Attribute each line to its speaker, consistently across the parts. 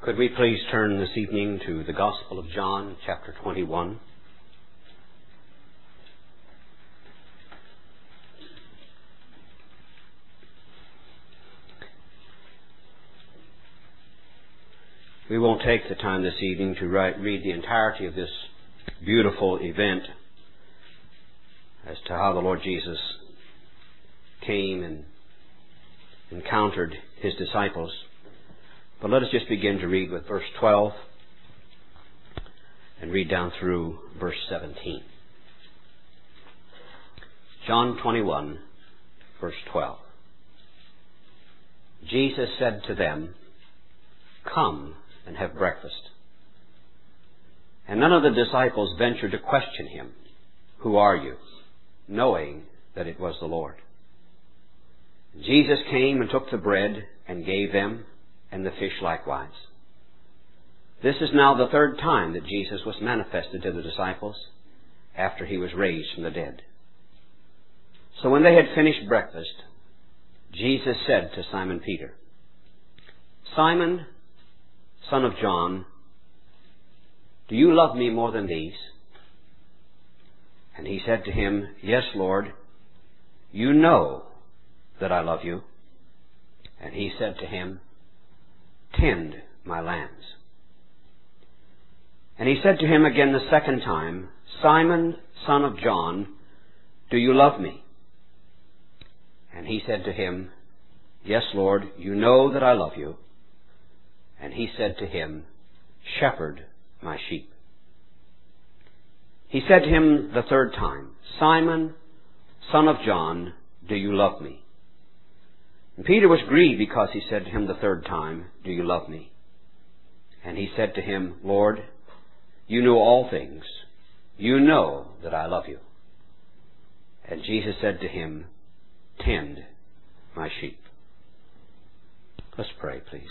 Speaker 1: Could we please turn this evening to the Gospel of John, chapter 21. We won't take the time this evening to read the entirety of this beautiful event as to how the Lord Jesus came and encountered His disciples. But let us just begin to read with verse 12 and read down through verse 17. John 21, verse 12. Jesus said to them, "Come and have breakfast." And none of the disciples ventured to question Him, "Who are you?" knowing that it was the Lord. Jesus came and took the bread and gave them, and the fish likewise. This is now the third time that Jesus was manifested to the disciples after He was raised from the dead. So when they had finished breakfast, Jesus said to Simon Peter, "Simon, son of John, do you love me more than these?" And he said to Him, "Yes, Lord, you know that I love you." And He said to him, "Tend my lambs." And He said to him again the second time, "Simon, son of John, do you love me?" And he said to him, "Yes, Lord, you know that I love you." And He said to him, "Shepherd my sheep." He said to him the third time, "Simon, son of John, do you love me?" And Peter was grieved because He said to him the third time, "Do you love me?" And He said to him, "Lord, you know all things. You know that I love you." And Jesus said to him, "Tend my sheep." Let's pray, please.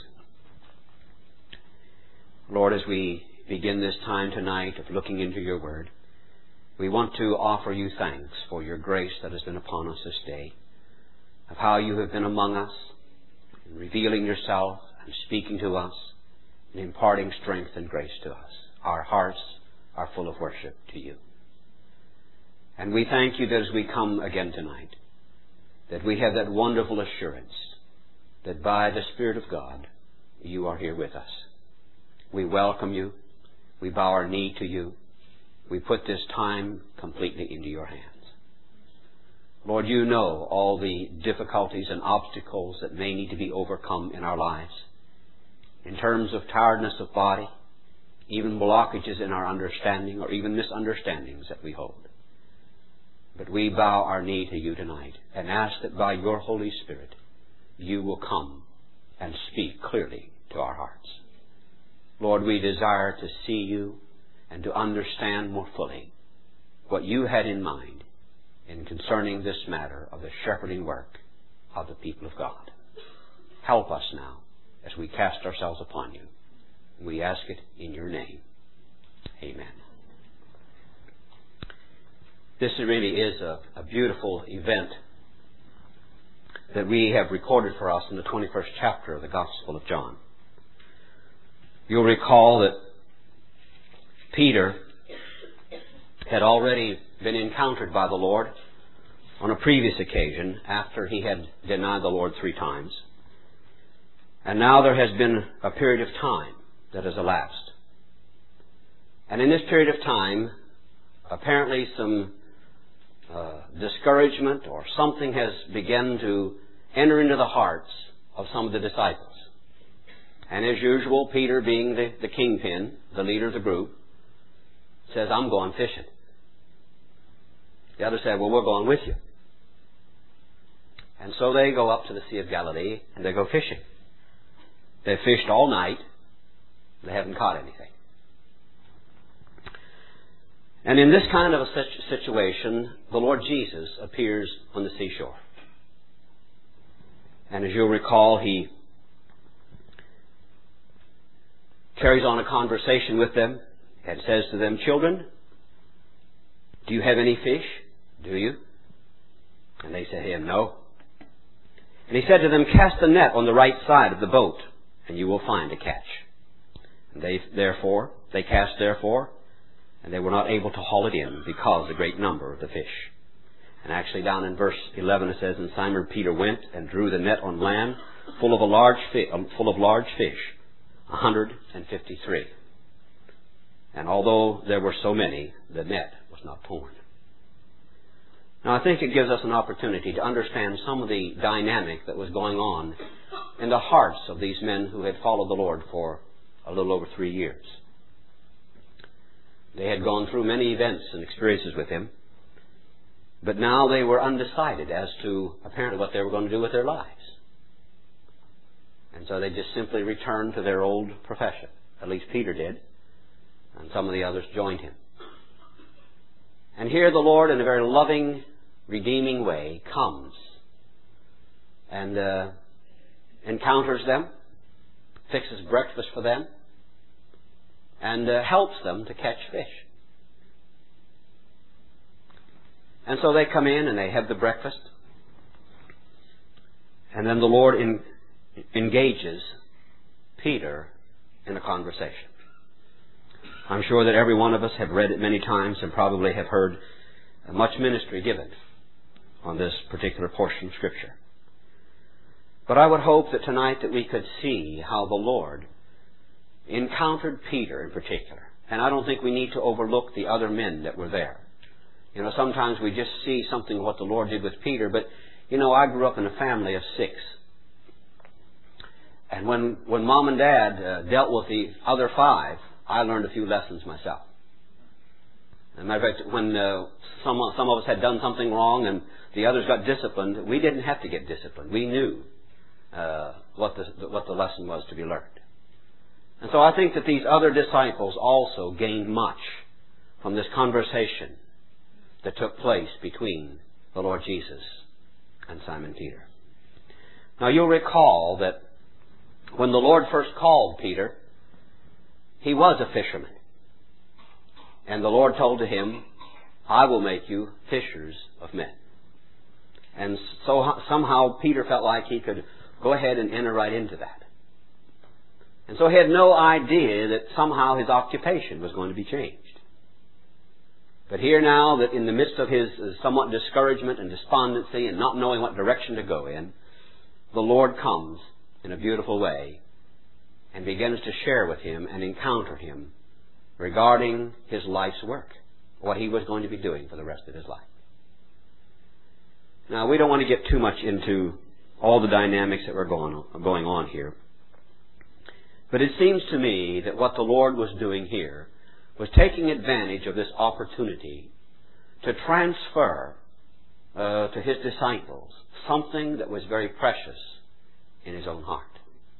Speaker 1: Lord, as we begin this time tonight of looking into your word, we want to offer you thanks for your grace that has been upon us this day, of how you have been among us, and revealing yourself and speaking to us, and imparting strength and grace to us. Our hearts are full of worship to you. And we thank you that as we come again tonight, that we have that wonderful assurance that by the Spirit of God, you are here with us. We welcome you. We bow our knee to you. We put this time completely into your hands. Lord, you know all the difficulties and obstacles that may need to be overcome in our lives, in terms of tiredness of body, even blockages in our understanding, or even misunderstandings that we hold. But we bow our knee to you tonight and ask that by your Holy Spirit, you will come and speak clearly to our hearts. Lord, we desire to see you and to understand more fully what you had in mind in concerning this matter of the shepherding work of the people of God. Help us now as we cast ourselves upon you. We ask it in your name. Amen. This really is a beautiful event that we have recorded for us in the 21st chapter of the Gospel of John. You'll recall that Peter had already been encountered by the Lord on a previous occasion after he had denied the Lord 3 times. And now there has been a period of time that has elapsed. And in this period of time, apparently some discouragement or something has begun to enter into the hearts of some of the disciples. And as usual, Peter, being the kingpin, the leader of the group, says, "I'm going fishing." The others said, "Well, we're going with you." And so they go up to the Sea of Galilee and they go fishing. They've fished all night. They haven't caught anything. And in this kind of a situation, the Lord Jesus appears on the seashore. And as you'll recall, He carries on a conversation with them and says to them, "Children, do you have any fish? Do you?" And they said to Him, "No." And He said to them, "Cast the net on the right side of the boat, and you will find a catch." They cast therefore, and they were not able to haul it in because of the great number of the fish. And actually down in verse 11 it says, "And Simon Peter went and drew the net on land full of large fish, 153. And although there were so many, the net was not torn." Now I think it gives us an opportunity to understand some of the dynamic that was going on in the hearts of these men who had followed the Lord for a little over 3 years. They had gone through many events and experiences with Him, but now they were undecided as to apparently what they were going to do with their lives. And so they just simply returned to their old profession. At least Peter did, and some of the others joined him. And here the Lord, in a very loving, redeeming way, comes and encounters them, fixes breakfast for them, and helps them to catch fish. And so they come in and they have the breakfast, and then the Lord engages Peter in a conversation. I'm sure that every one of us have read it many times and probably have heard much ministry given on this particular portion of Scripture. But I would hope that tonight that we could see how the Lord encountered Peter in particular. And I don't think we need to overlook the other men that were there. You know, sometimes we just see something of what the Lord did with Peter, but, you know, I grew up in a family of 6. And when Mom and Dad dealt with the other 5, I learned a few lessons myself. As a matter of fact, when some of us had done something wrong and the others got disciplined, we didn't have to get disciplined. We knew what the lesson was to be learned. And so I think that these other disciples also gained much from this conversation that took place between the Lord Jesus and Simon Peter. Now you'll recall that when the Lord first called Peter, he was a fisherman. And the Lord told to him, "I will make you fishers of men." And so somehow Peter felt like he could go ahead and enter right into that. And so he had no idea that somehow his occupation was going to be changed. But here now, that in the midst of his somewhat discouragement and despondency and not knowing what direction to go in, the Lord comes in a beautiful way and begins to share with him and encounter him regarding his life's work, what he was going to be doing for the rest of his life. Now, we don't want to get too much into all the dynamics that were going on here. But it seems to me that what the Lord was doing here was taking advantage of this opportunity to transfer to His disciples something that was very precious in His own heart.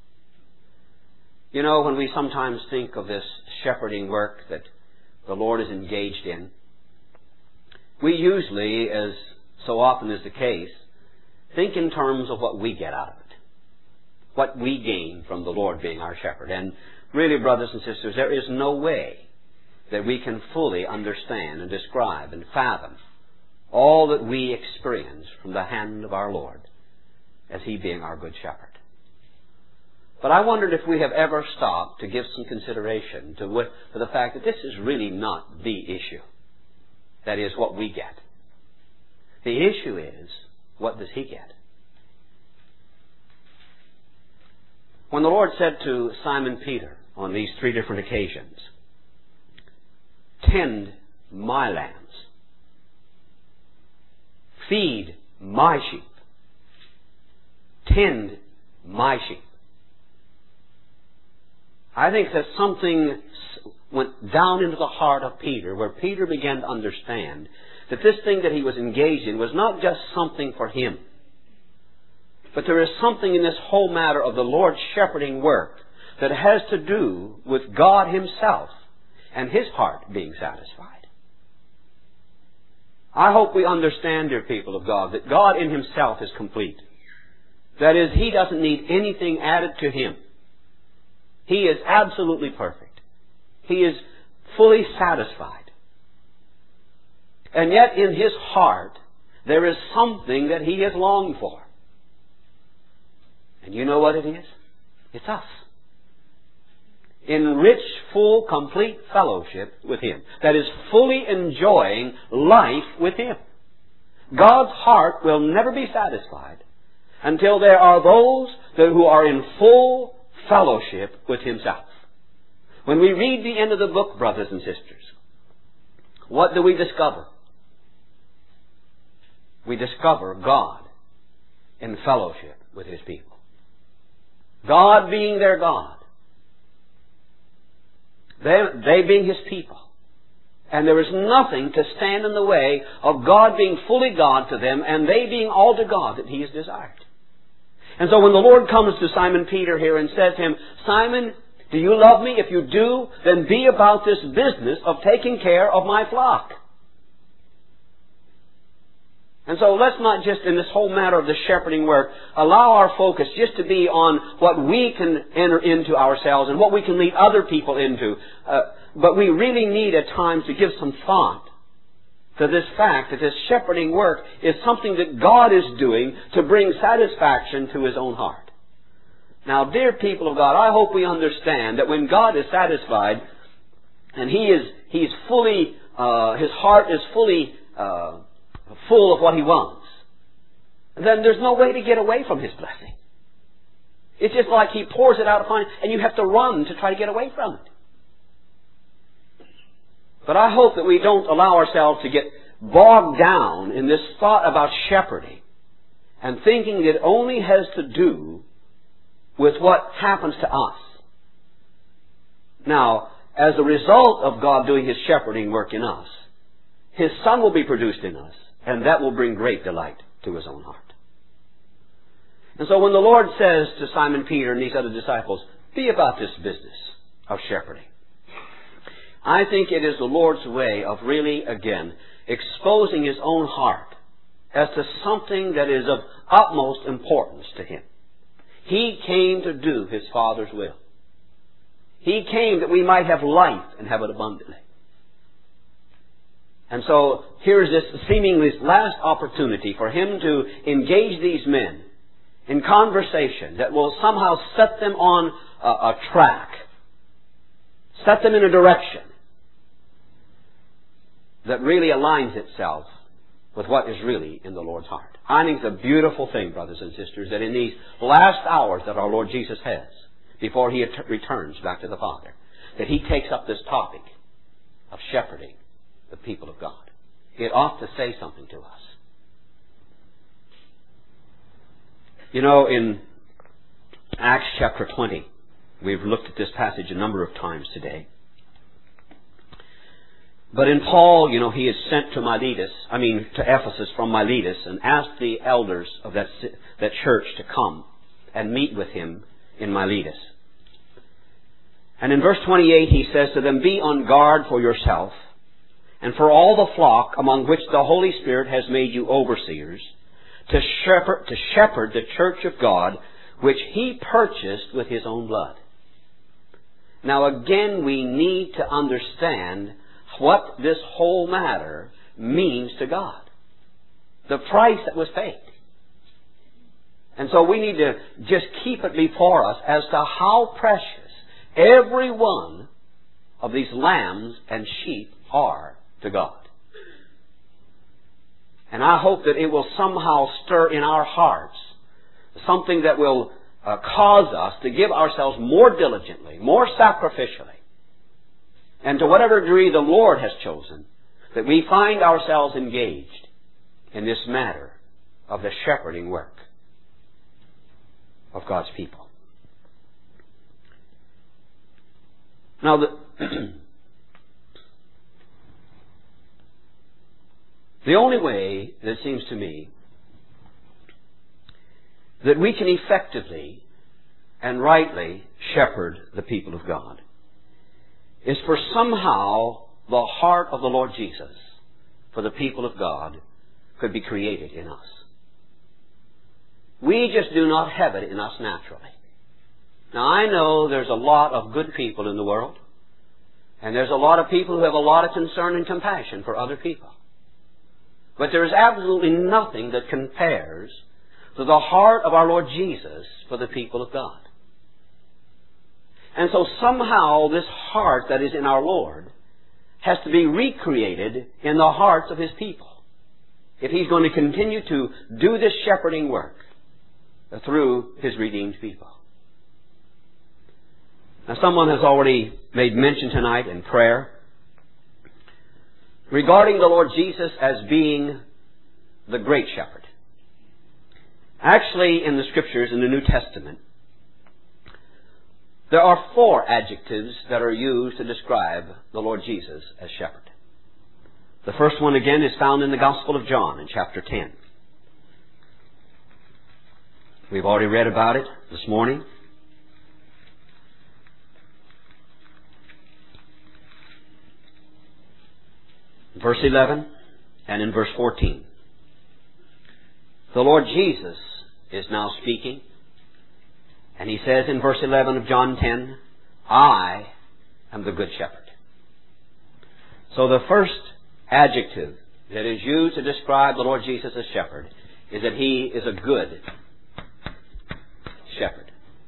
Speaker 1: You know, when we sometimes think of this shepherding work that the Lord is engaged in, we usually, as so often is the case, think in terms of what we get out of it, what we gain from the Lord being our shepherd. And really, brothers and sisters, there is no way that we can fully understand and describe and fathom all that we experience from the hand of our Lord as He being our good shepherd. But I wondered if we have ever stopped to give some consideration to the fact that this is really not the issue. That is, what we get. The issue is, what does He get? When the Lord said to Simon Peter on these 3 different occasions, "Tend my lambs, feed my sheep, tend my sheep," I think that something went down into the heart of Peter, where Peter began to understand that this thing that he was engaged in was not just something for him, but there is something in this whole matter of the Lord's shepherding work that has to do with God Himself and His heart being satisfied. I hope we understand, dear people of God, that God in Himself is complete. That is, He doesn't need anything added to Him. He is absolutely perfect. He is fully satisfied. And yet in His heart, there is something that He has longed for. And you know what it is? It's us. in rich, full, complete fellowship with Him. That is, fully enjoying life with Him. God's heart will never be satisfied until there are those who are in full fellowship with Himself. When we read the end of the book, brothers and sisters, what do we discover? We discover God in fellowship with His people. God being their God. They being His people. And there is nothing to stand in the way of God being fully God to them and they being all to God that He has desired. And so when the Lord comes to Simon Peter here and says to him, Simon, do you love me? If you do, then be about this business of taking care of my flock. And so let's not just, in this whole matter of the shepherding work, allow our focus just to be on what we can enter into ourselves and what we can lead other people into. But we really need at times to give some thought to this fact that this shepherding work is something that God is doing to bring satisfaction to His own heart. Now, dear people of God, I hope we understand that when God is satisfied and He's fully, His heart is fully full of what He wants, then there's no way to get away from His blessing. It's just like He pours it out upon you and you have to run to try to get away from it. But I hope that we don't allow ourselves to get bogged down in this thought about shepherding and thinking that it only has to do with what happens to us. Now, as a result of God doing His shepherding work in us, His Son will be produced in us, and that will bring great delight to His own heart. And so when the Lord says to Simon Peter and these other disciples, be about this business of shepherding, I think it is the Lord's way of really, again, exposing His own heart as to something that is of utmost importance to Him. He came to do His Father's will. He came that we might have life and have it abundantly. And so here is this seemingly last opportunity for Him to engage these men in conversation that will somehow set them on a track, set them in a direction that really aligns itself with what is really in the Lord's heart. I think it's a beautiful thing, brothers and sisters, that in these last hours that our Lord Jesus has, before He returns back to the Father, that He takes up this topic of shepherding the people of God. It ought to say something to us. You know, in Acts chapter 20, we've looked at this passage a number of times today. But in Paul, you know, he is sent to Ephesus from Miletus and asked the elders of that church to come and meet with him in Miletus. And in verse 28 he says to them, be on guard for yourself and for all the flock among which the Holy Spirit has made you overseers, to shepherd the church of God, which He purchased with His own blood. Now again, we need to understand what this whole matter means to God. The price that was paid. And so we need to just keep it before us as to how precious every one of these lambs and sheep are to God. And I hope that it will somehow stir in our hearts something that will cause us to give ourselves more diligently, more sacrificially, and to whatever degree the Lord has chosen, that we find ourselves engaged in this matter of the shepherding work of God's people. Now, the only way, that seems to me, that we can effectively and rightly shepherd the people of God is for somehow the heart of the Lord Jesus for the people of God could be created in us. We just do not have it in us naturally. Now I know there's a lot of good people in the world, and there's a lot of people who have a lot of concern and compassion for other people. But there is absolutely nothing that compares to the heart of our Lord Jesus for the people of God. And so somehow this heart that is in our Lord has to be recreated in the hearts of His people if He's going to continue to do this shepherding work through His redeemed people. Now, someone has already made mention tonight in prayer regarding the Lord Jesus as being the great shepherd. Actually, in the Scriptures, in the New Testament, there are 4 adjectives that are used to describe the Lord Jesus as shepherd. The first one, again, is found in the Gospel of John in chapter 10. We've already read about it this morning. Verse 11 and in verse 14. The Lord Jesus is now speaking, and He says in verse 11 of John 10, I am the good shepherd. So the first adjective that is used to describe the Lord Jesus as shepherd is that He is a good shepherd.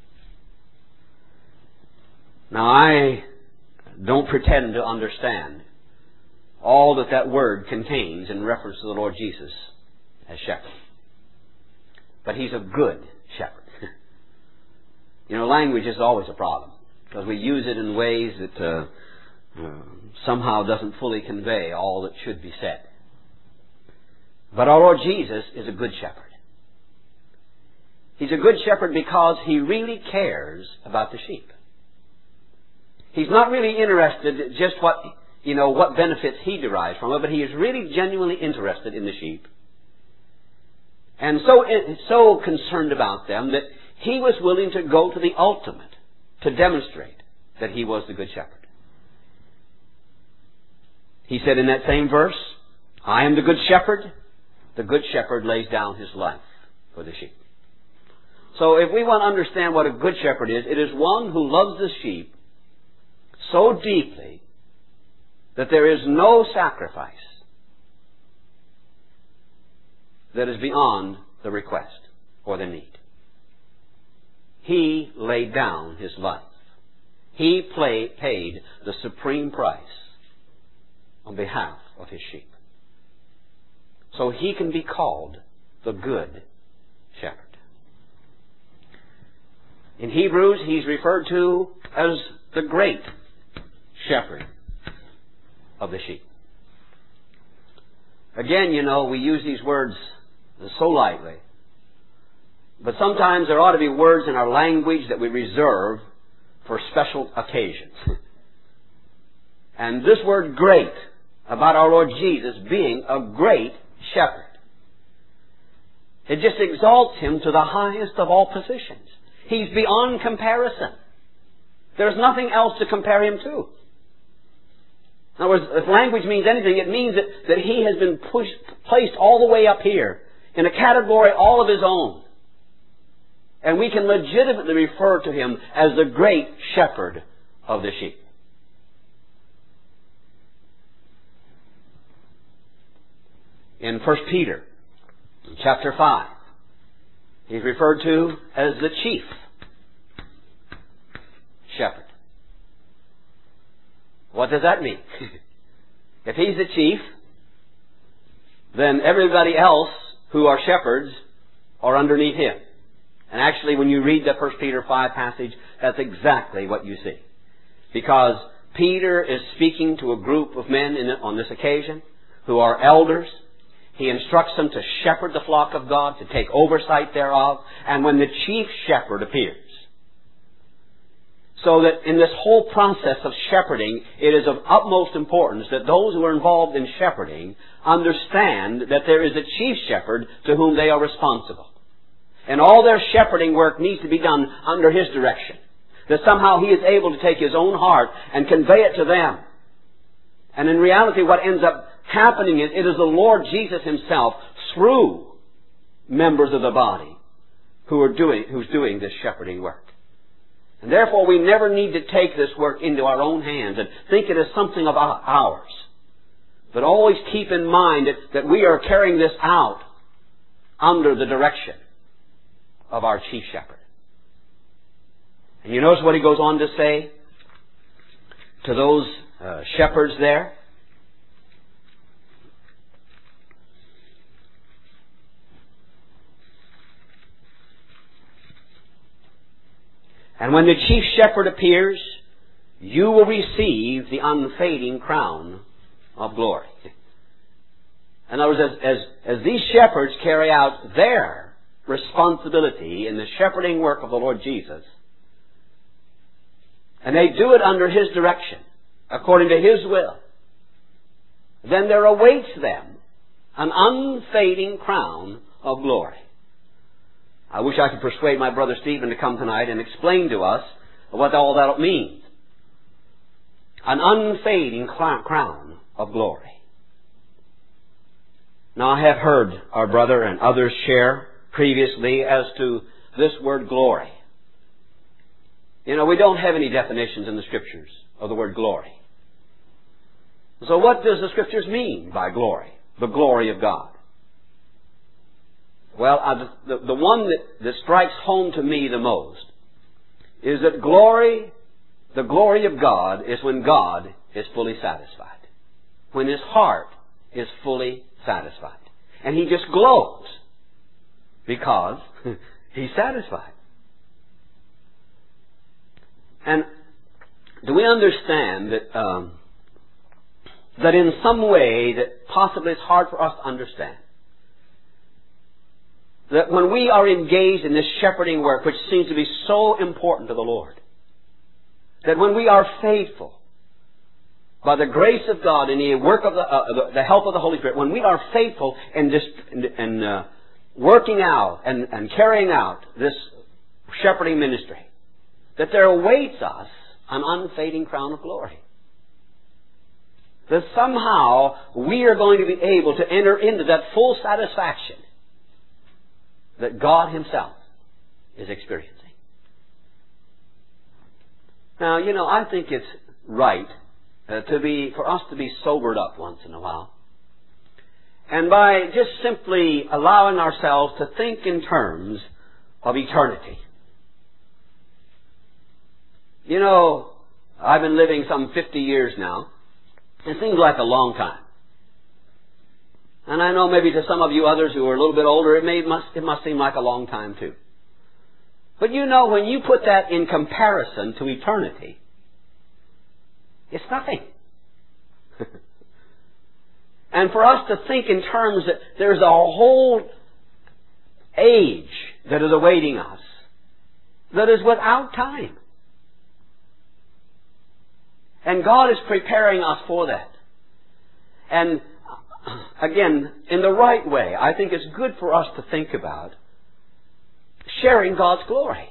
Speaker 1: Now, I don't pretend to understand all that that word contains in reference to the Lord Jesus as shepherd. But He's a good shepherd. You know, language is always a problem because we use it in ways that somehow doesn't fully convey all that should be said. But our Lord Jesus is a good shepherd. He's a good shepherd because He really cares about the sheep. He's not really interested just what benefits He derives from it, but He is really genuinely interested in the sheep. And so concerned about them that He was willing to go to the ultimate to demonstrate that He was the good shepherd. He said in that same verse, I am the good shepherd. The good shepherd lays down his life for the sheep. So if we want to understand what a good shepherd is, it is one who loves the sheep so deeply that there is no sacrifice that is beyond the request or the need. He laid down His life. He paid the supreme price on behalf of His sheep. So He can be called the good shepherd. In Hebrews, He's referred to as the great shepherd of the sheep. Again, we use these words so lightly. But sometimes there ought to be words in our language that we reserve for special occasions. And this word great, about our Lord Jesus being a great shepherd, it just exalts Him to the highest of all positions. He's beyond comparison. There's nothing else to compare Him to. In other words, if language means anything, it means that He has been placed all the way up here in a category all of His own. And we can legitimately refer to Him as the great shepherd of the sheep. In 1 Peter chapter 5, He's referred to as the chief shepherd. What does that mean? If He's the chief, then everybody else who are shepherds are underneath Him. And actually, when you read the 1 Peter 5 passage, that's exactly what you see. Because Peter is speaking to a group of men on this occasion who are elders. He instructs them to shepherd the flock of God, to take oversight thereof, and when the chief shepherd appears. So that in this whole process of shepherding, it is of utmost importance that those who are involved in shepherding understand that there is a chief shepherd to whom they are responsible. And all their shepherding work needs to be done under His direction. That somehow He is able to take His own heart and convey it to them. And in reality, what ends up happening is it is the Lord Jesus Himself through members of the body who's doing this shepherding work. And therefore we never need to take this work into our own hands and think it is something of ours. But always keep in mind that we are carrying this out under the direction of our chief shepherd. And you notice what he goes on to say to those shepherds there? And when the chief shepherd appears, you will receive the unfading crown of glory. In other words, as these shepherds carry out their responsibility in the shepherding work of the Lord Jesus, and they do it under His direction, according to His will, then there awaits them an unfading crown of glory. I wish I could persuade my brother Stephen to come tonight and explain to us what all that means. An unfading crown of glory. Now, I have heard our brother and others share previously as to this word glory. You know, we don't have any definitions in the Scriptures of the word glory. So what does the Scriptures mean by glory? The glory of God. Well, the one that strikes home to me the most is that the glory of God is when God is fully satisfied. When His heart is fully satisfied. And He just glows because He's satisfied. And do we understand that in some way that possibly it's hard for us to understand, that when we are engaged in this shepherding work, which seems to be so important to the Lord, that when we are faithful, by the grace of God and the work of the help of the Holy Spirit, when we are faithful in working out and carrying out this shepherding ministry, that there awaits us an unfading crown of glory. That somehow we are going to be able to enter into that full satisfaction that God Himself is experiencing. Now, you know, I think it's right for us to be sobered up once in a while. And by just simply allowing ourselves to think in terms of eternity. You know, I've been living some 50 years now. It seems like a long time. And I know maybe to some of you others who are a little bit older, it must seem like a long time too. But you know, when you put that in comparison to eternity, it's nothing. And for us to think in terms that there's a whole age that is awaiting us that is without time. And God is preparing us for that. And again, in the right way, I think it's good for us to think about sharing God's glory.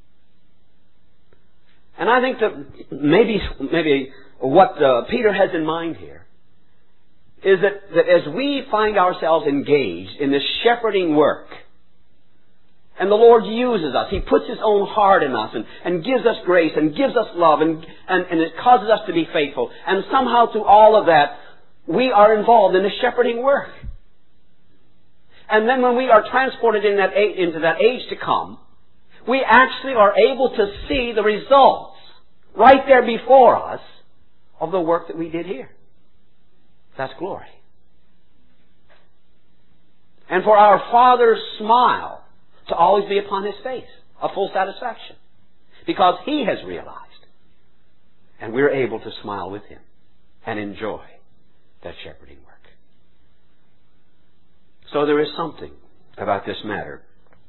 Speaker 1: And I think that maybe what Peter has in mind here is that as we find ourselves engaged in this shepherding work, and the Lord uses us, He puts His own heart in us and gives us grace and gives us love and it causes us to be faithful. And somehow through all of that, we are involved in the shepherding work. And then when we are transported into that age to come, we actually are able to see the results right there before us of the work that we did here. That's glory. And for our Father's smile to always be upon His face, a full satisfaction. Because He has realized. And we're able to smile with Him and enjoy that shepherding work. So there is something about this matter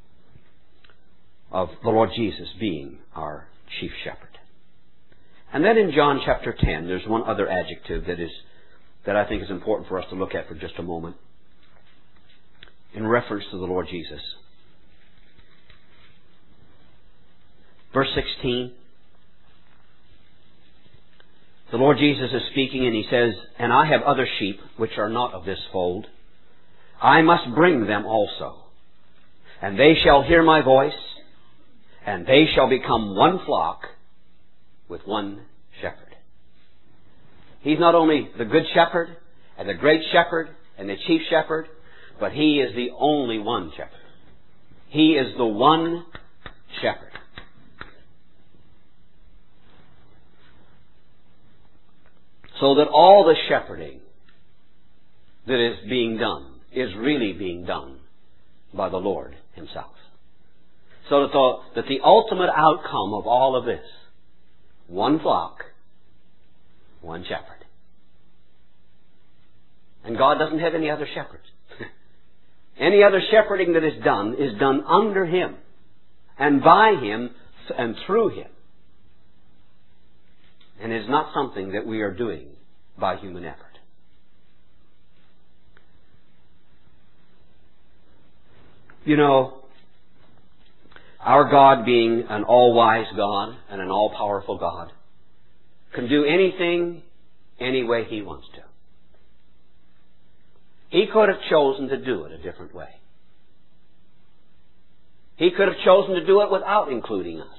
Speaker 1: of the Lord Jesus being our chief shepherd. And then in John chapter 10, there's one other adjective that I think is important for us to look at for just a moment in reference to the Lord Jesus. Verse 16, the Lord Jesus is speaking and He says, "And I have other sheep which are not of this fold. I must bring them also. And they shall hear my voice, and they shall become one flock with one shepherd." He's not only the good shepherd and the great shepherd and the chief shepherd, but He is the only one shepherd. He is the one shepherd. so that all the shepherding that is being done is really being done by the Lord Himself. So that the ultimate outcome of all of this, one flock, one shepherd. And God doesn't have any other shepherds. Any other shepherding that is done under Him and by Him and through Him. And it is not something that we are doing by human effort. You know, our God, being an all-wise God and an all-powerful God, can do anything any way He wants to. He could have chosen to do it a different way. He could have chosen to do it without including us.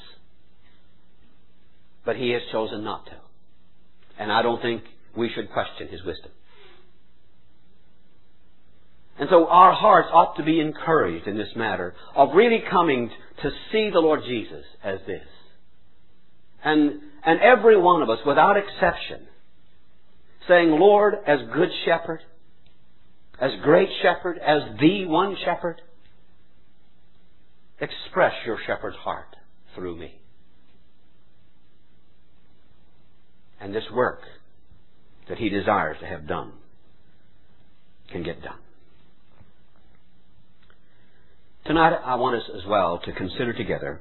Speaker 1: But He has chosen not to. And I don't think we should question His wisdom. And so our hearts ought to be encouraged in this matter of really coming to see the Lord Jesus as this. And every one of us, without exception, saying, Lord, as Good Shepherd, as Great Shepherd, as the One Shepherd, express Your shepherd's heart through me. And this work that He desires to have done can get done. Tonight I want us as well to consider together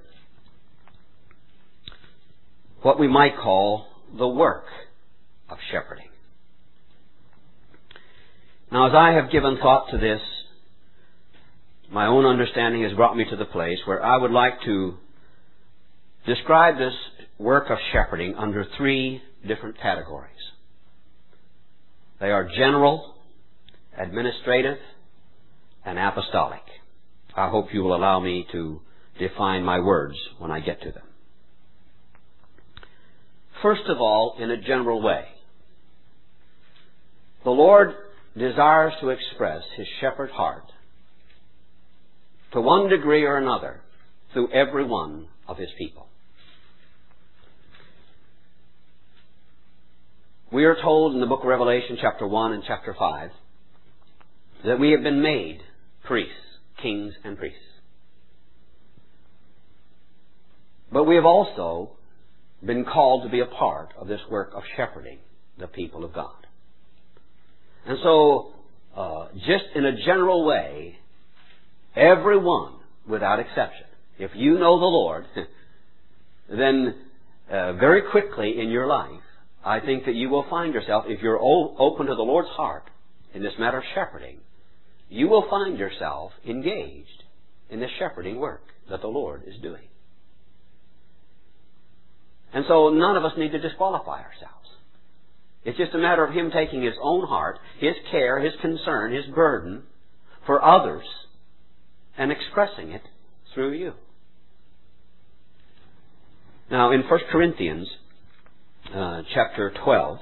Speaker 1: what we might call the work of shepherding. Now, as I have given thought to this, my own understanding has brought me to the place where I would like to describe this work of shepherding under three different categories. They are general, administrative, and apostolic. I hope you will allow me to define my words when I get to them. First of all, in a general way, the Lord desires to express His shepherd's heart to one degree or another through every one of His people. We are told in the book of Revelation, chapter 1 and chapter 5, that we have been made priests, kings and priests. But we have also been called to be a part of this work of shepherding the people of God. And so, just in a general way, everyone, without exception, if you know the Lord, then very quickly in your life, I think that you will find yourself, if you're open to the Lord's heart in this matter of shepherding, you will find yourself engaged in the shepherding work that the Lord is doing. And so none of us need to disqualify ourselves. It's just a matter of Him taking His own heart, His care, His concern, His burden for others and expressing it through you. Now, in 1 Corinthians chapter 12,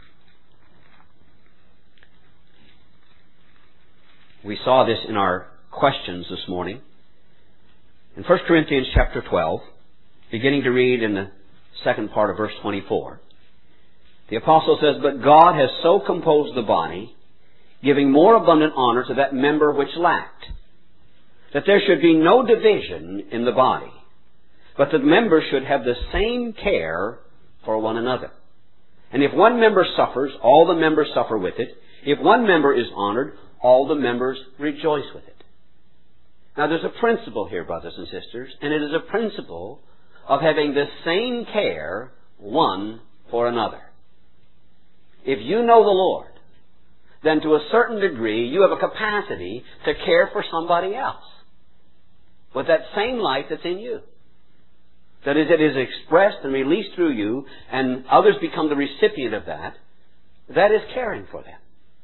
Speaker 1: we saw this in our questions this morning. In 1 Corinthians chapter 12, beginning to read in the second part of verse 24, the apostle says, "But God has so composed the body, giving more abundant honor to that member which lacked, that there should be no division in the body, but the members should have the same care for one another. And if one member suffers, all the members suffer with it. If one member is honored, all the members rejoice with it." Now, there's a principle here, brothers and sisters, and it is a principle of having the same care one for another. If you know the Lord, then to a certain degree you have a capacity to care for somebody else with that same life that's in you. That is, it is expressed and released through you, and others become the recipient of that. That is caring for them.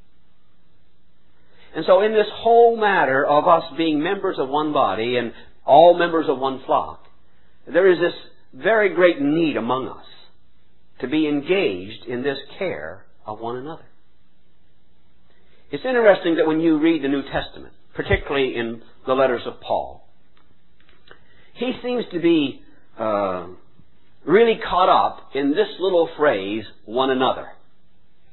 Speaker 1: And so in this whole matter of us being members of one body and all members of one flock, there is this very great need among us to be engaged in this care of one another. It's interesting that when you read the New Testament, particularly in the letters of Paul, he seems to be really caught up in this little phrase, one another.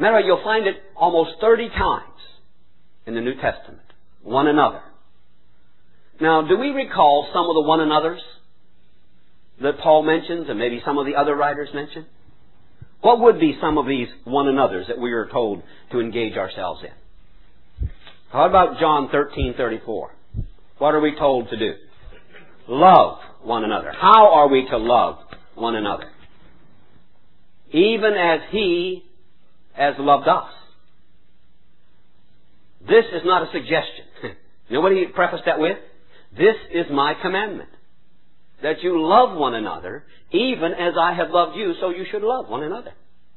Speaker 1: Matter of fact, you'll find it almost 30 times in the New Testament. One another. Now, do we recall some of the one another's that Paul mentions and maybe some of the other writers mention? What would be some of these one another's that we are told to engage ourselves in? How about John 13:34? What are we told to do? Love one another. How are we to love one another? Even as He has loved us. This is not a suggestion. You know what he prefaced that with? This is my commandment, that you love one another, even as I have loved you, so you should love one another.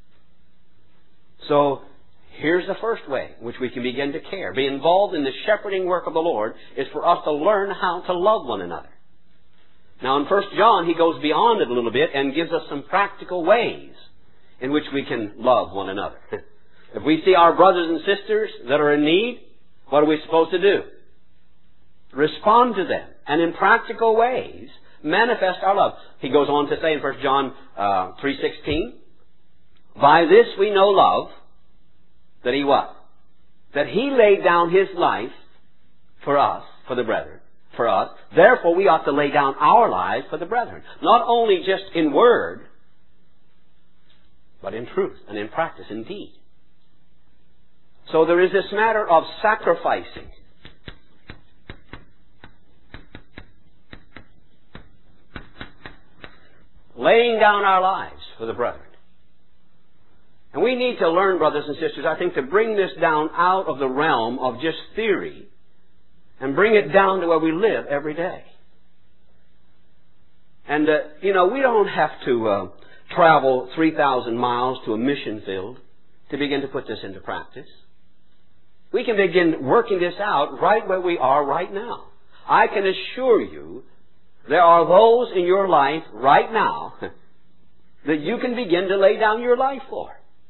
Speaker 1: So, here's the first way in which we can begin to care. Be involved in the shepherding work of the Lord is for us to learn how to love one another. Now in 1 John, he goes beyond it a little bit and gives us some practical ways in which we can love one another. If we see our brothers and sisters that are in need, what are we supposed to do? Respond to them, and in practical ways, manifest our love. He goes on to say in 1 John 3:16, by this we know love, that He what? That He laid down His life for us, for the brethren, for us. Therefore we ought to lay down our lives for the brethren. Not only just in word, but in truth and in practice, in deed. So there is this matter of sacrificing. Laying down our lives for the brethren. And we need to learn, brothers and sisters, I think, to bring this down out of the realm of just theory and bring it down to where we live every day. And, we don't have to travel 3,000 miles to a mission field to begin to put this into practice. We can begin working this out right where we are right now. I can assure you there are those in your life right now that you can begin to lay down your life for.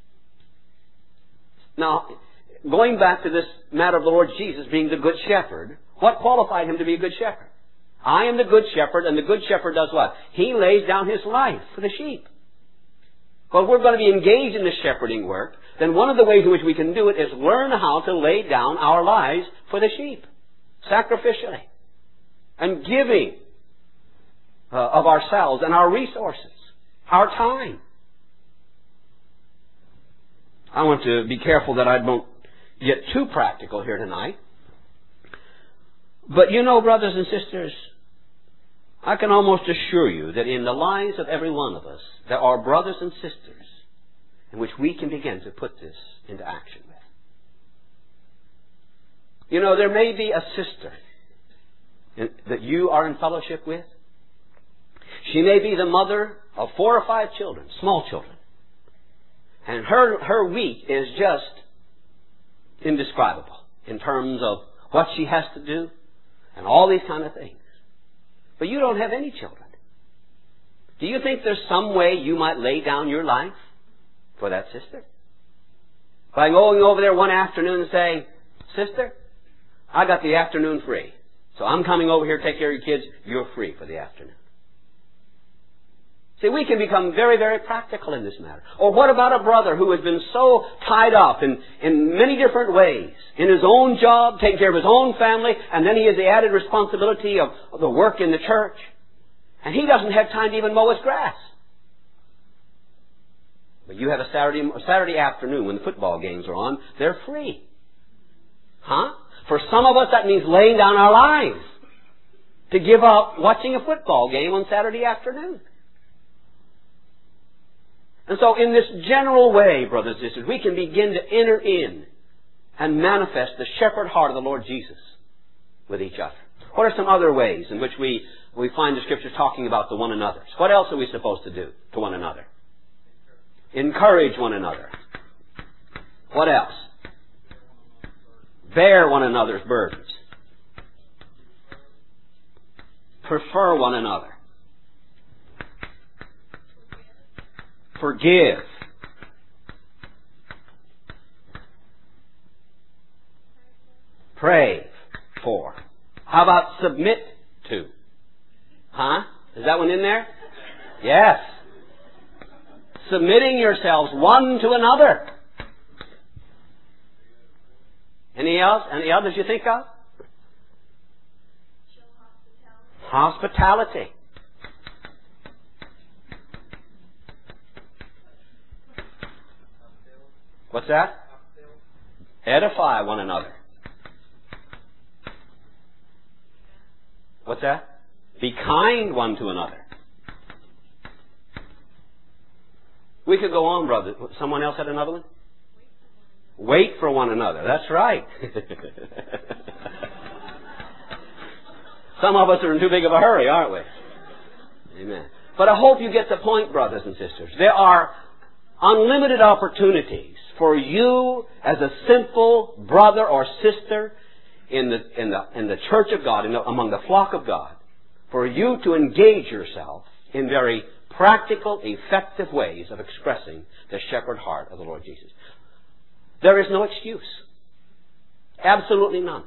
Speaker 1: Now, going back to this matter of the Lord Jesus being the Good Shepherd, what qualified Him to be a Good Shepherd? I am the Good Shepherd, and the Good Shepherd does what? He lays down His life for the sheep. Well, if we're going to be engaged in this shepherding work, then one of the ways in which we can do it is learn how to lay down our lives for the sheep, sacrificially, and giving of ourselves and our resources, our time. I want to be careful that I don't get too practical here tonight. But brothers and sisters, I can almost assure you that in the lives of every one of us, there are brothers and sisters in which we can begin to put this into action with. There may be a sister that you are in fellowship with. She may be the mother of 4 or 5 children, small children. And her week is just indescribable in terms of what she has to do and all these kind of things. But you don't have any children. Do you think there's some way you might lay down your life for that sister? By going over there one afternoon and saying, Sister, I got the afternoon free. So I'm coming over here to take care of your kids. You're free for the afternoon. See, we can become very, very practical in this matter. Or what about a brother who has been so tied up in many different ways, in his own job, taking care of his own family, and then he has the added responsibility of the work in the church, and he doesn't have time to even mow his grass. But you have a Saturday afternoon when the football games are on, they're free. Huh? For some of us, that means laying down our lives to give up watching a football game on Saturday afternoon. And so in this general way, brothers and sisters, we can begin to enter in and manifest the shepherd heart of the Lord Jesus with each other. What are some other ways in which we find the Scriptures talking about the one another's? What else are we supposed to do to one another? Encourage one another. What else? Bear one another's burdens. Prefer one another. Forgive. Pray for. How about submit to? Huh? Is that one in there? Yes. Submitting yourselves one to another Any else? Any others you think of? Hospitality. What's that? Edify one another. What's that? Be kind one to another. We could go on, brother. Someone else had another one? Wait for one another. That's right. Some of us are in too big of a hurry, aren't we? Amen. But I hope you get the point, brothers and sisters. There are unlimited opportunities for you as a simple brother or sister in the church of God, among the flock of God, for you to engage yourself in very practical, effective ways of expressing the shepherd heart of the Lord Jesus. There is no excuse. Absolutely none.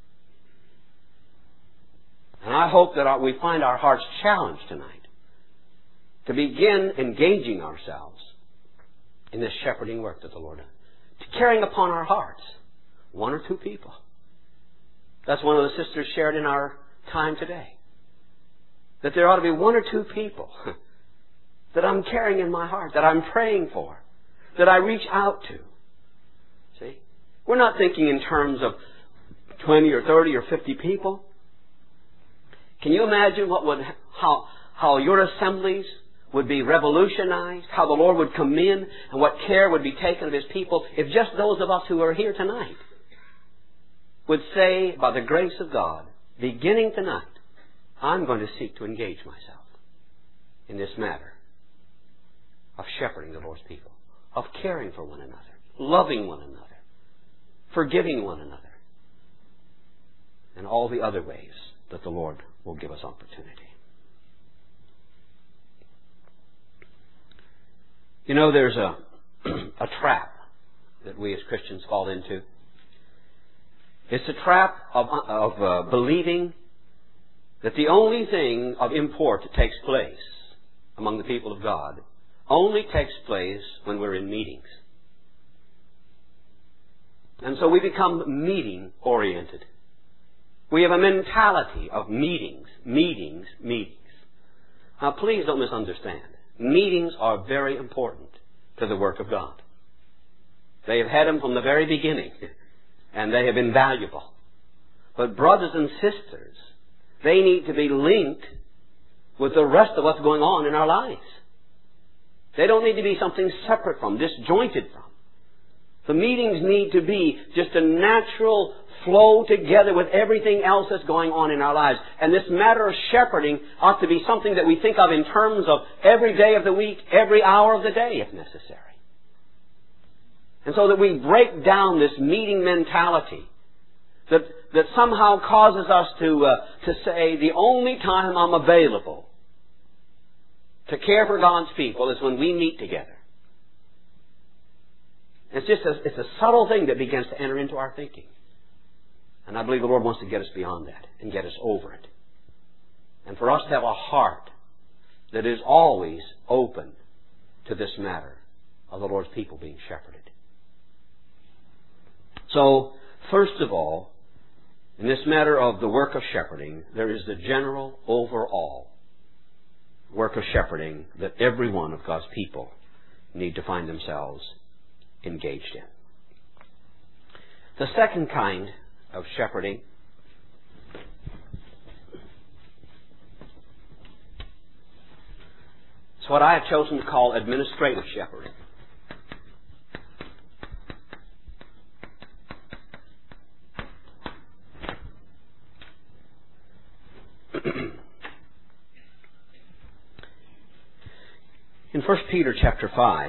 Speaker 1: And I hope that we find our hearts challenged tonight to begin engaging ourselves in this shepherding work that the Lord does. To carrying upon our hearts one or two people. That's one of the sisters shared in our time today. That there ought to be one or two people that I'm carrying in my heart, that I'm praying for, that I reach out to. See? We're not thinking in terms of 20 or 30 or 50 people. Can you imagine how your assemblies would be revolutionized, how the Lord would come in, and what care would be taken of His people if just those of us who are here tonight would say, by the grace of God, beginning tonight, I'm going to seek to engage myself in this matter of shepherding the Lord's people, of caring for one another, loving one another, forgiving one another, and all the other ways that the Lord will give us opportunity. You know, there's a trap that we as Christians fall into. It's a trap of believing that the only thing of import that takes place among the people of God only takes place when we're in meetings. And so we become meeting-oriented. We have a mentality of meetings. Now, please don't misunderstand. Meetings are very important to the work of God. They have had them from the very beginning, and they have been valuable. But brothers and sisters, they need to be linked with the rest of what's going on in our lives. They don't need to be something separate from, disjointed from. The meetings need to be just a natural flow together with everything else that's going on in our lives. And this matter of shepherding ought to be something that we think of in terms of every day of the week, every hour of the day, if necessary. And so that we break down this meeting mentality that somehow causes us to say the only time I'm available to care for God's people is when we meet together. It's a subtle thing that begins to enter into our thinking. And I believe the Lord wants to get us beyond that and get us over it. And for us to have a heart that is always open to this matter of the Lord's people being shepherded. So, first of all, in this matter of the work of shepherding, there is the general, overall work of shepherding that every one of God's people need to find themselves engaged in. The second kind of shepherding is what I have chosen to call administrative shepherding. In 1 Peter chapter 5,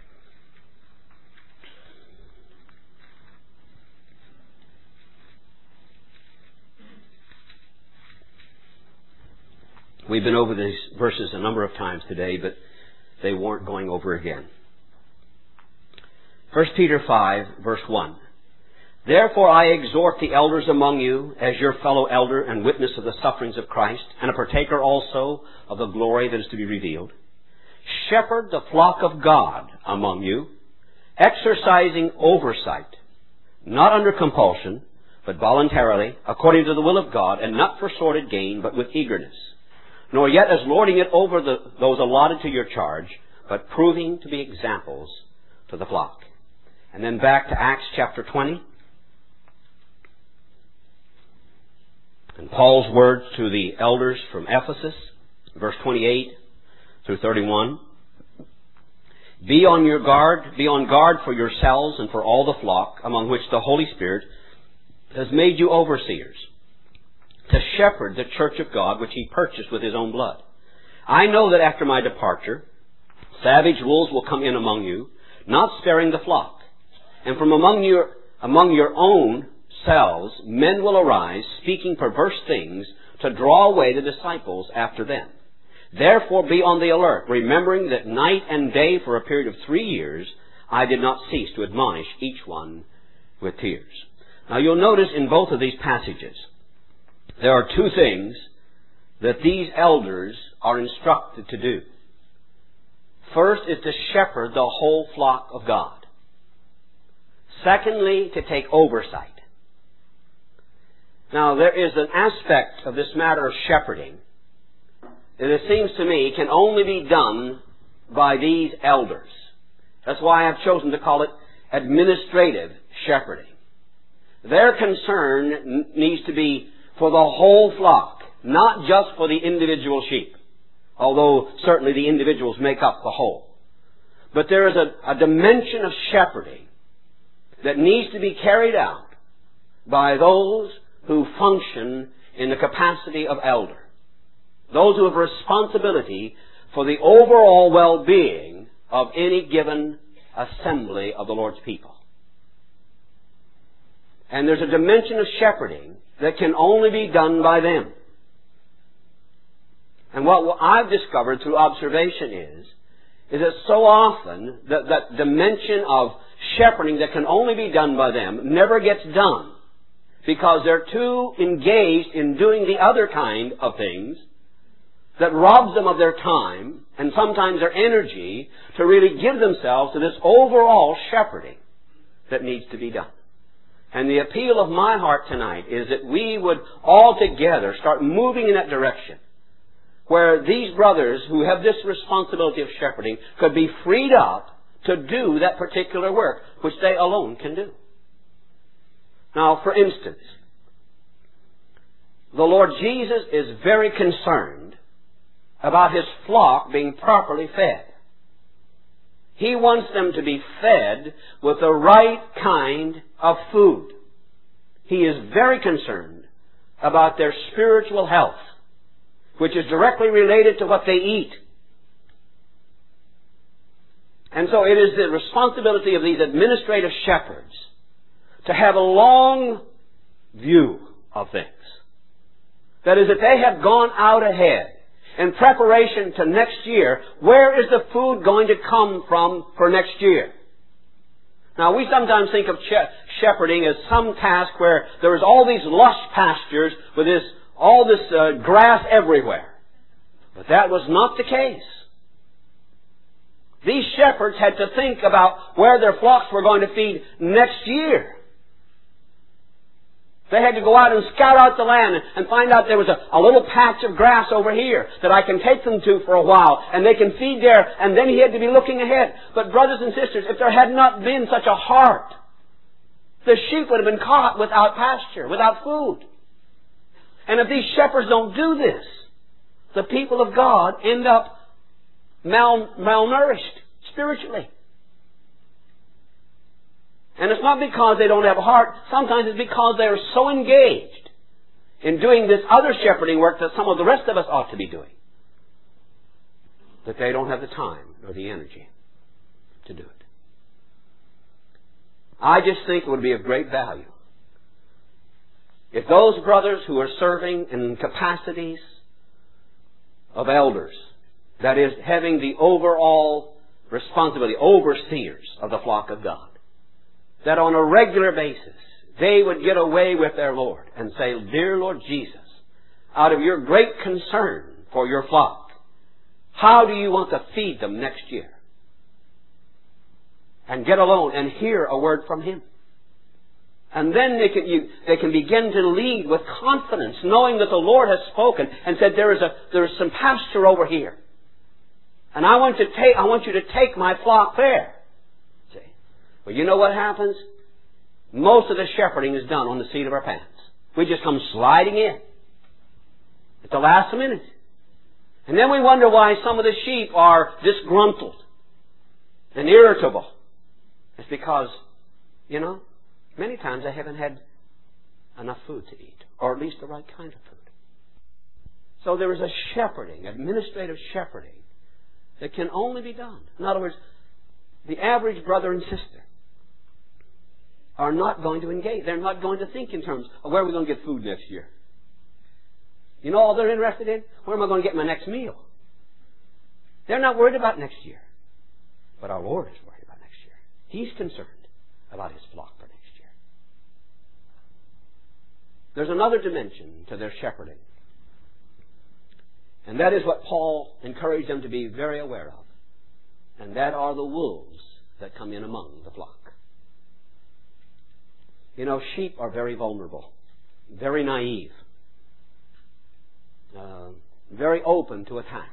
Speaker 1: we've been over these verses a number of times today, but they weren't going over again. 1 Peter 5, verse 1. Therefore I exhort the elders among you, as your fellow elder and witness of the sufferings of Christ, and a partaker also of the glory that is to be revealed. Shepherd the flock of God among you, exercising oversight, not under compulsion, but voluntarily, according to the will of God, and not for sordid gain, but with eagerness. Nor yet as lording it over those allotted to your charge, but proving to be examples to the flock. And then back to Acts chapter 20. And Paul's words to the elders from Ephesus, verse 28 through 31. Be on guard for yourselves and for all the flock, among which the Holy Spirit has made you overseers, to shepherd the church of God, which He purchased with His own blood. I know that after my departure, savage wolves will come in among you, not sparing the flock. And from among your own selves, men will arise, speaking perverse things, to draw away the disciples after them. Therefore be on the alert, remembering that night and day for a period of 3 years, I did not cease to admonish each one with tears. Now you'll notice in both of these passages, there are two things that these elders are instructed to do. First is to shepherd the whole flock of God. Secondly, to take oversight. Now there is an aspect of this matter of shepherding that it seems to me can only be done by these elders. That's why I've chosen to call it administrative shepherding. Their concern needs to be for the whole flock, not just for the individual sheep, although certainly the individuals make up the whole. But there is a dimension of shepherding that needs to be carried out by those who function in the capacity of elder. Those who have responsibility for the overall well-being of any given assembly of the Lord's people. And there's a dimension of shepherding that can only be done by them. And what I've discovered through observation is that so often that dimension of shepherding that can only be done by them never gets done because they're too engaged in doing the other kind of things that robs them of their time and sometimes their energy to really give themselves to this overall shepherding that needs to be done. And the appeal of my heart tonight is that we would all together start moving in that direction, where these brothers who have this responsibility of shepherding could be freed up to do that particular work, which they alone can do. Now, for instance, the Lord Jesus is very concerned about His flock being properly fed. He wants them to be fed with the right kind of food. He is very concerned about their spiritual health, which is directly related to what they eat. And so it is the responsibility of these administrative shepherds to have a long view of things. That is, that they have gone out ahead in preparation to next year. Where is the food going to come from for next year? Now, we sometimes think of shepherding as some task where there is all these lush pastures with all this grass everywhere. But that was not the case. These shepherds had to think about where their flocks were going to feed next year. They had to go out and scout out the land and find out there was a little patch of grass over here that I can take them to for a while and they can feed there, and then he had to be looking ahead. But brothers and sisters, if there had not been such a heart, the sheep would have been caught without pasture, without food. And if these shepherds don't do this, the people of God end up malnourished spiritually. And it's not because they don't have a heart. Sometimes it's because they are so engaged in doing this other shepherding work that some of the rest of us ought to be doing, that they don't have the time or the energy to do it. I just think it would be of great value if those brothers who are serving in capacities of elders, that is, having the overall responsibility, overseers of the flock of God, that on a regular basis they would get away with their Lord and say, Dear Lord Jesus, out of your great concern for your flock, how do you want to feed them next year? And get alone and hear a word from Him. And then they can begin to lead with confidence, knowing that the Lord has spoken and said, there is some pasture over here. And I want you to take my flock there. See? Well, you know what happens? Most of the shepherding is done on the seat of our pants. We just come sliding in at the last minute. And then we wonder why some of the sheep are disgruntled and irritable. It's because, many times they haven't had enough food to eat, or at least the right kind of food. So there is a shepherding, administrative shepherding, that can only be done. In other words, the average brother and sister are not going to engage. They're not going to think in terms of where are we going to get food next year. You know all they're interested in? Where am I going to get my next meal? They're not worried about next year. But our Lord is worried about next year. He's concerned about His flock for next year. There's another dimension to their shepherding. And that is what Paul encouraged them to be very aware of. And that are the wolves that come in among the flock. Sheep are very vulnerable, very naive, very open to attack.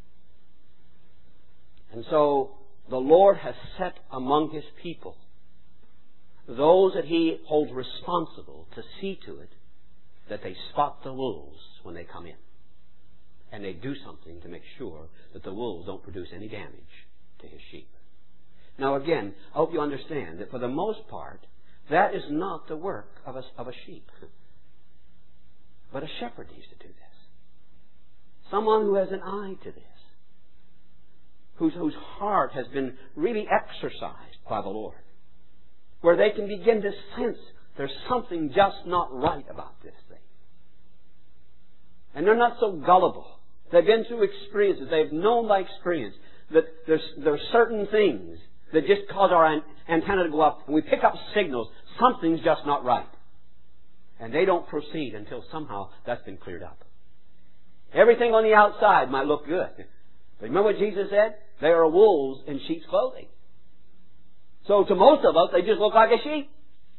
Speaker 1: And so the Lord has set among His people those that He holds responsible to see to it that they spot the wolves when they come in. And they do something to make sure that the wolves don't produce any damage to His sheep. Now again, I hope you understand that for the most part, that is not the work of a sheep. But a shepherd needs to do this. Someone who has an eye to this. Whose heart has been really exercised by the Lord. Where they can begin to sense there's something just not right about this thing. And they're not so gullible. They've been through experiences. They've known by experience that there are certain things that just cause our antenna to go up. When we pick up signals, something's just not right. And they don't proceed until somehow that's been cleared up. Everything on the outside might look good. But remember what Jesus said? They are wolves in sheep's clothing. So to most of us, they just look like a sheep.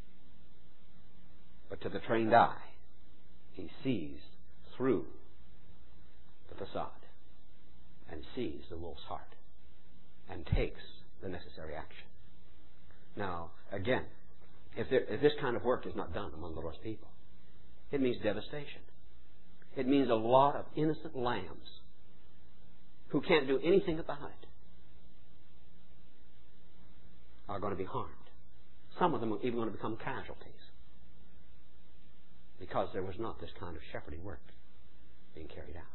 Speaker 1: But to the trained eye, he sees through the facade and sees the wolf's heart and takes the necessary action. Now, again, if this kind of work is not done among the Lord's people, it means devastation. It means a lot of innocent lambs who can't do anything about it are going to be harmed. Some of them are even going to become casualties because there was not this kind of shepherding work being carried out.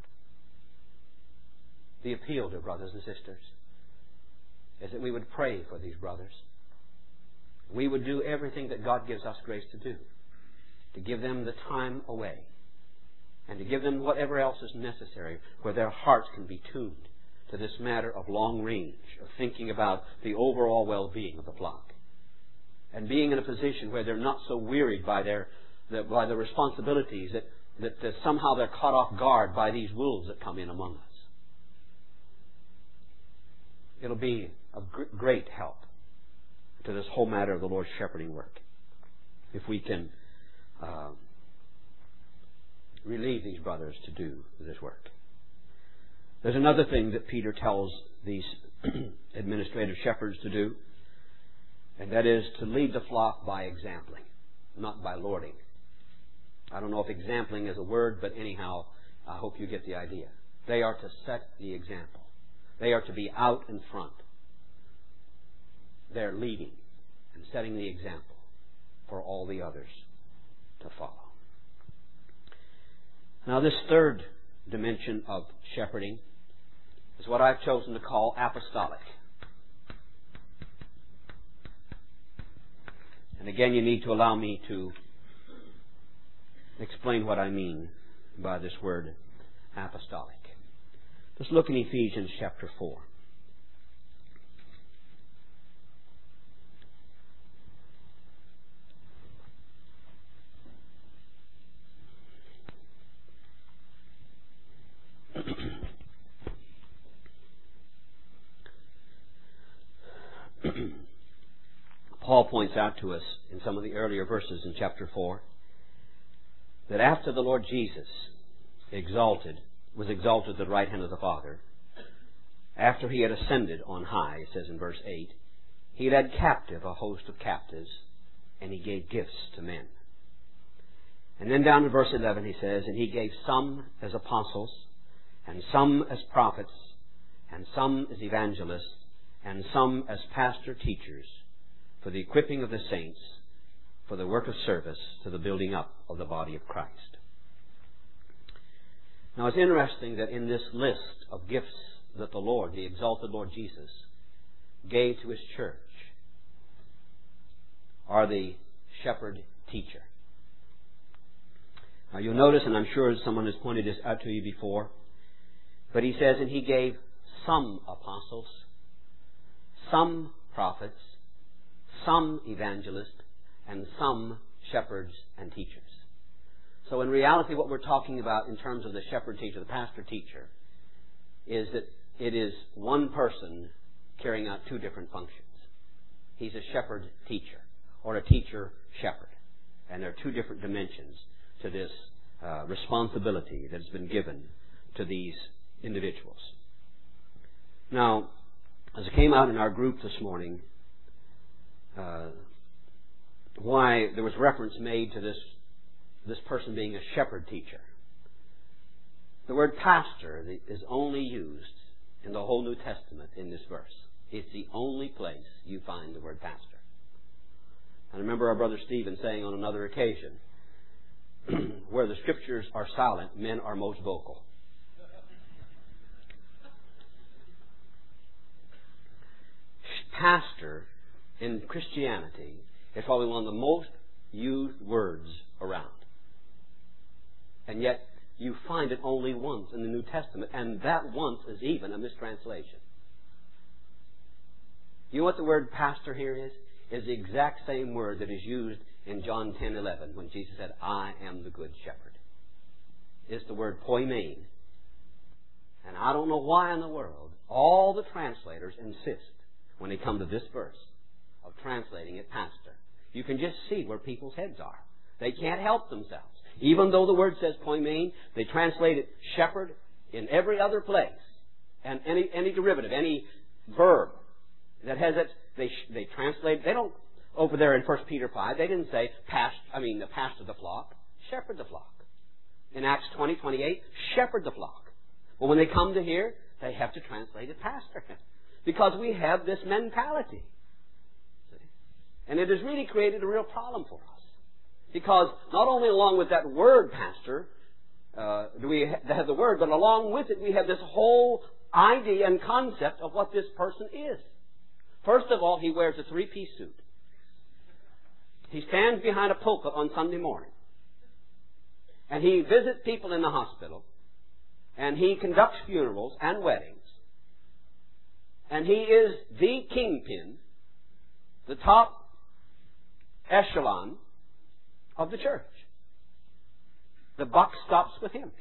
Speaker 1: The appeal to brothers and sisters is that we would pray for these brothers. We would do everything that God gives us grace to do, to give them the time away and to give them whatever else is necessary where their hearts can be tuned to this matter of long range, of thinking about the overall well-being of the flock and being in a position where they're not so wearied by the responsibilities that somehow they're caught off guard by these wolves that come in among us. It'll be of great help to this whole matter of the Lord's shepherding work if we can relieve these brothers to do this work. There's another thing that Peter tells these administrative shepherds to do, and that is to lead the flock by exempling, not by lording. I don't know if exempling is a word, but anyhow, I hope you get the idea. They are to set the example. They are to be out in front. They're leading and setting the example for all the others to follow. Now, this third dimension of shepherding is what I've chosen to call apostolic. And again, you need to allow me to explain what I mean by this word apostolic. Let's look in Ephesians chapter 4. Paul points out to us in some of the earlier verses in chapter 4 that after the Lord Jesus was exalted at the right hand of the Father, after he had ascended on high, it says in verse 8, he led captive a host of captives, and he gave gifts to men. And then down to verse 11 he says, and he gave some as apostles, and some as prophets, and some as evangelists, and some as pastor teachers, for the equipping of the saints, for the work of service, to the building up of the body of Christ. Now it's interesting that in this list of gifts that the Lord, the exalted Lord Jesus, gave to His church are the shepherd teacher. Now you'll notice, and I'm sure someone has pointed this out to you before, but he says, and he gave some apostles, some prophets, some evangelists, and some shepherds and teachers. So in reality what we're talking about in terms of the shepherd teacher, the pastor teacher, is that it is one person carrying out two different functions. He's a shepherd teacher, or a teacher shepherd. And there are two different dimensions to this responsibility that has been given to these individuals. Now, as it came out in our group this morning, why there was reference made to this person being a shepherd teacher. The word pastor is only used in the whole New Testament in this verse. It's the only place you find the word pastor. I remember our brother Stephen saying on another occasion, where the Scriptures are silent, men are most vocal. Pastor in Christianity is probably one of the most used words around. And yet you find it only once in the New Testament, and that once is even a mistranslation. You know what the word pastor here is? Is the exact same word that is used in John 10:11 when Jesus said, I am the good shepherd. It's the word poimen. And I don't know why in the world all the translators insist when they come to this verse of translating it pastor. You can just see where people's heads are. They can't help themselves. Even though the word says poimen, they translate it shepherd in every other place. And any derivative, any verb that has it, they translate. They don't, over there in 1 Peter 5, they didn't say pastor the flock, shepherd the flock. In Acts 20:28, shepherd the flock. But when they come to here, they have to translate it pastor. Because we have this mentality. See? And it has really created a real problem for us. Because not only along with that word pastor do we have the word, but along with it we have this whole idea and concept of what this person is. First of all, he wears a three-piece suit. He stands behind a pulpit on Sunday morning. And he visits people in the hospital. And he conducts funerals and weddings. And he is the kingpin, the top echelon of the church. The buck stops with him.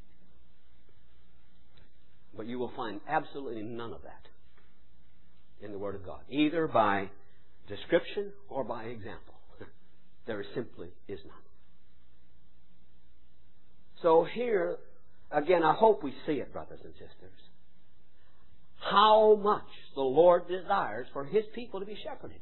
Speaker 1: But you will find absolutely none of that in the Word of God, either by description or by example. There simply is none. So here, again, I hope we see it, brothers and sisters, how much the Lord desires for His people to be shepherded.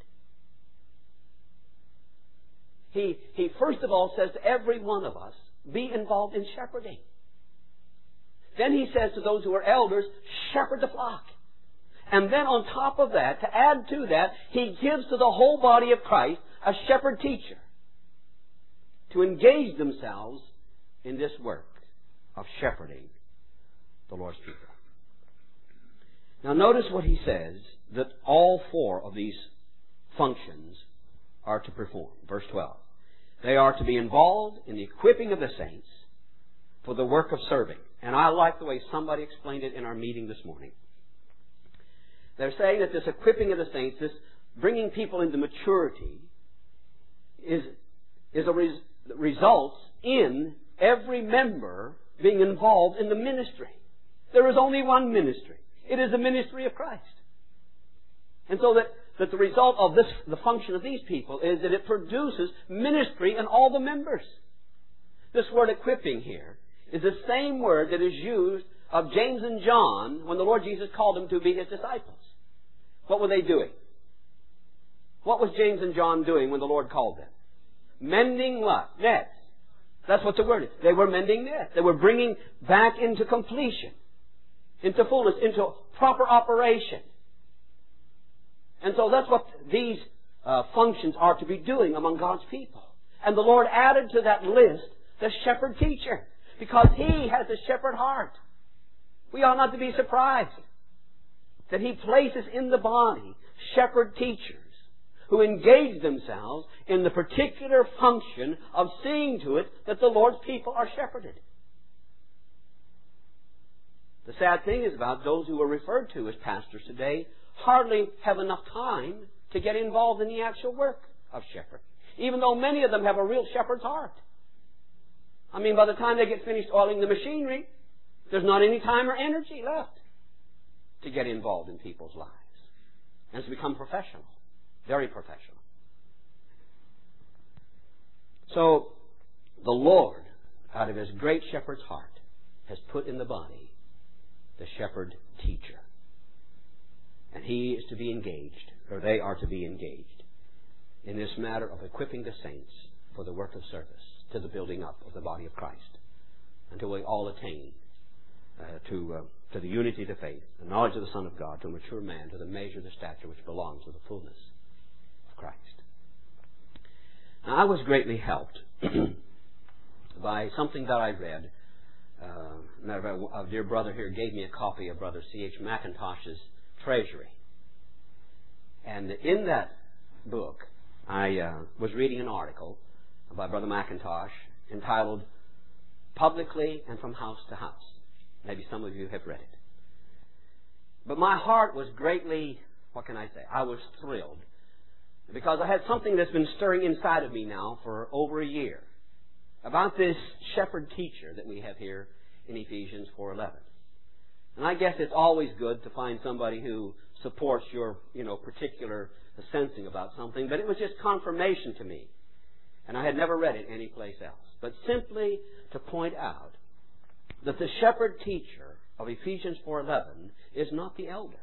Speaker 1: He first of all says to every one of us, be involved in shepherding. Then He says to those who are elders, shepherd the flock. And then on top of that, to add to that, He gives to the whole body of Christ a shepherd teacher to engage themselves in this work of shepherding the Lord's people. Now notice what He says that all four of these functions are to perform. Verse 12. They are to be involved in the equipping of the saints for the work of serving. And I like the way somebody explained it in our meeting this morning. They're saying that this equipping of the saints, this bringing people into maturity, results in every member being involved in the ministry. There is only one ministry. It is the ministry of Christ. And so that that the result of this, the function of these people, is that it produces ministry in all the members. This word equipping here is the same word that is used of James and John when the Lord Jesus called them to be His disciples. What were they doing? What was James and John doing when the Lord called them? Mending what? Nets. That's what the word is. They were mending nets. They were bringing back into completion, into fullness, into proper operation. And so that's what these functions are to be doing among God's people. And the Lord added to that list the shepherd teacher, because He has a shepherd heart. We ought not to be surprised that He places in the body shepherd teachers who engage themselves in the particular function of seeing to it that the Lord's people are shepherded. The sad thing is about those who are referred to as pastors today hardly have enough time to get involved in the actual work of shepherding, even though many of them have a real shepherd's heart. I mean, by the time they get finished oiling the machinery, there's not any time or energy left to get involved in people's lives and to become professional, very professional. So, the Lord, out of His great shepherd's heart, has put in the body the shepherd teacher. And he is to be engaged, or they are to be engaged, in this matter of equipping the saints for the work of service to the building up of the body of Christ, until we all attain to the unity of the faith, the knowledge of the Son of God, to a mature man, to the measure of the stature which belongs to the fullness of Christ. Now, I was greatly helped by something that I read. A dear brother here gave me a copy of Brother C.H. McIntosh's Treasury. And in that book, I was reading an article by Brother McIntosh entitled Publicly and from House to House. Maybe some of you have read it. But my heart was greatly, what can I say? I was thrilled, because I had something that's been stirring inside of me now for over a year about this shepherd teacher that we have here in Ephesians 4:11. And I guess it's always good to find somebody who supports your, particular sensing about something, but it was just confirmation to me. And I had never read it anyplace else. But simply to point out that the shepherd teacher of Ephesians 4:11 is not the elder.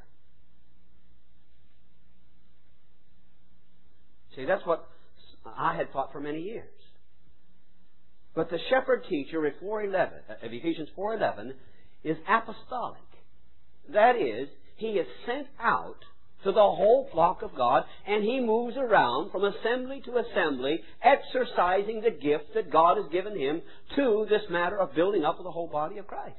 Speaker 1: See, that's what I had thought for many years. But the shepherd teacher of Ephesians 4:11 is apostolic. That is, he is sent out to the whole flock of God, and he moves around from assembly to assembly, exercising the gift that God has given him to this matter of building up the whole body of Christ.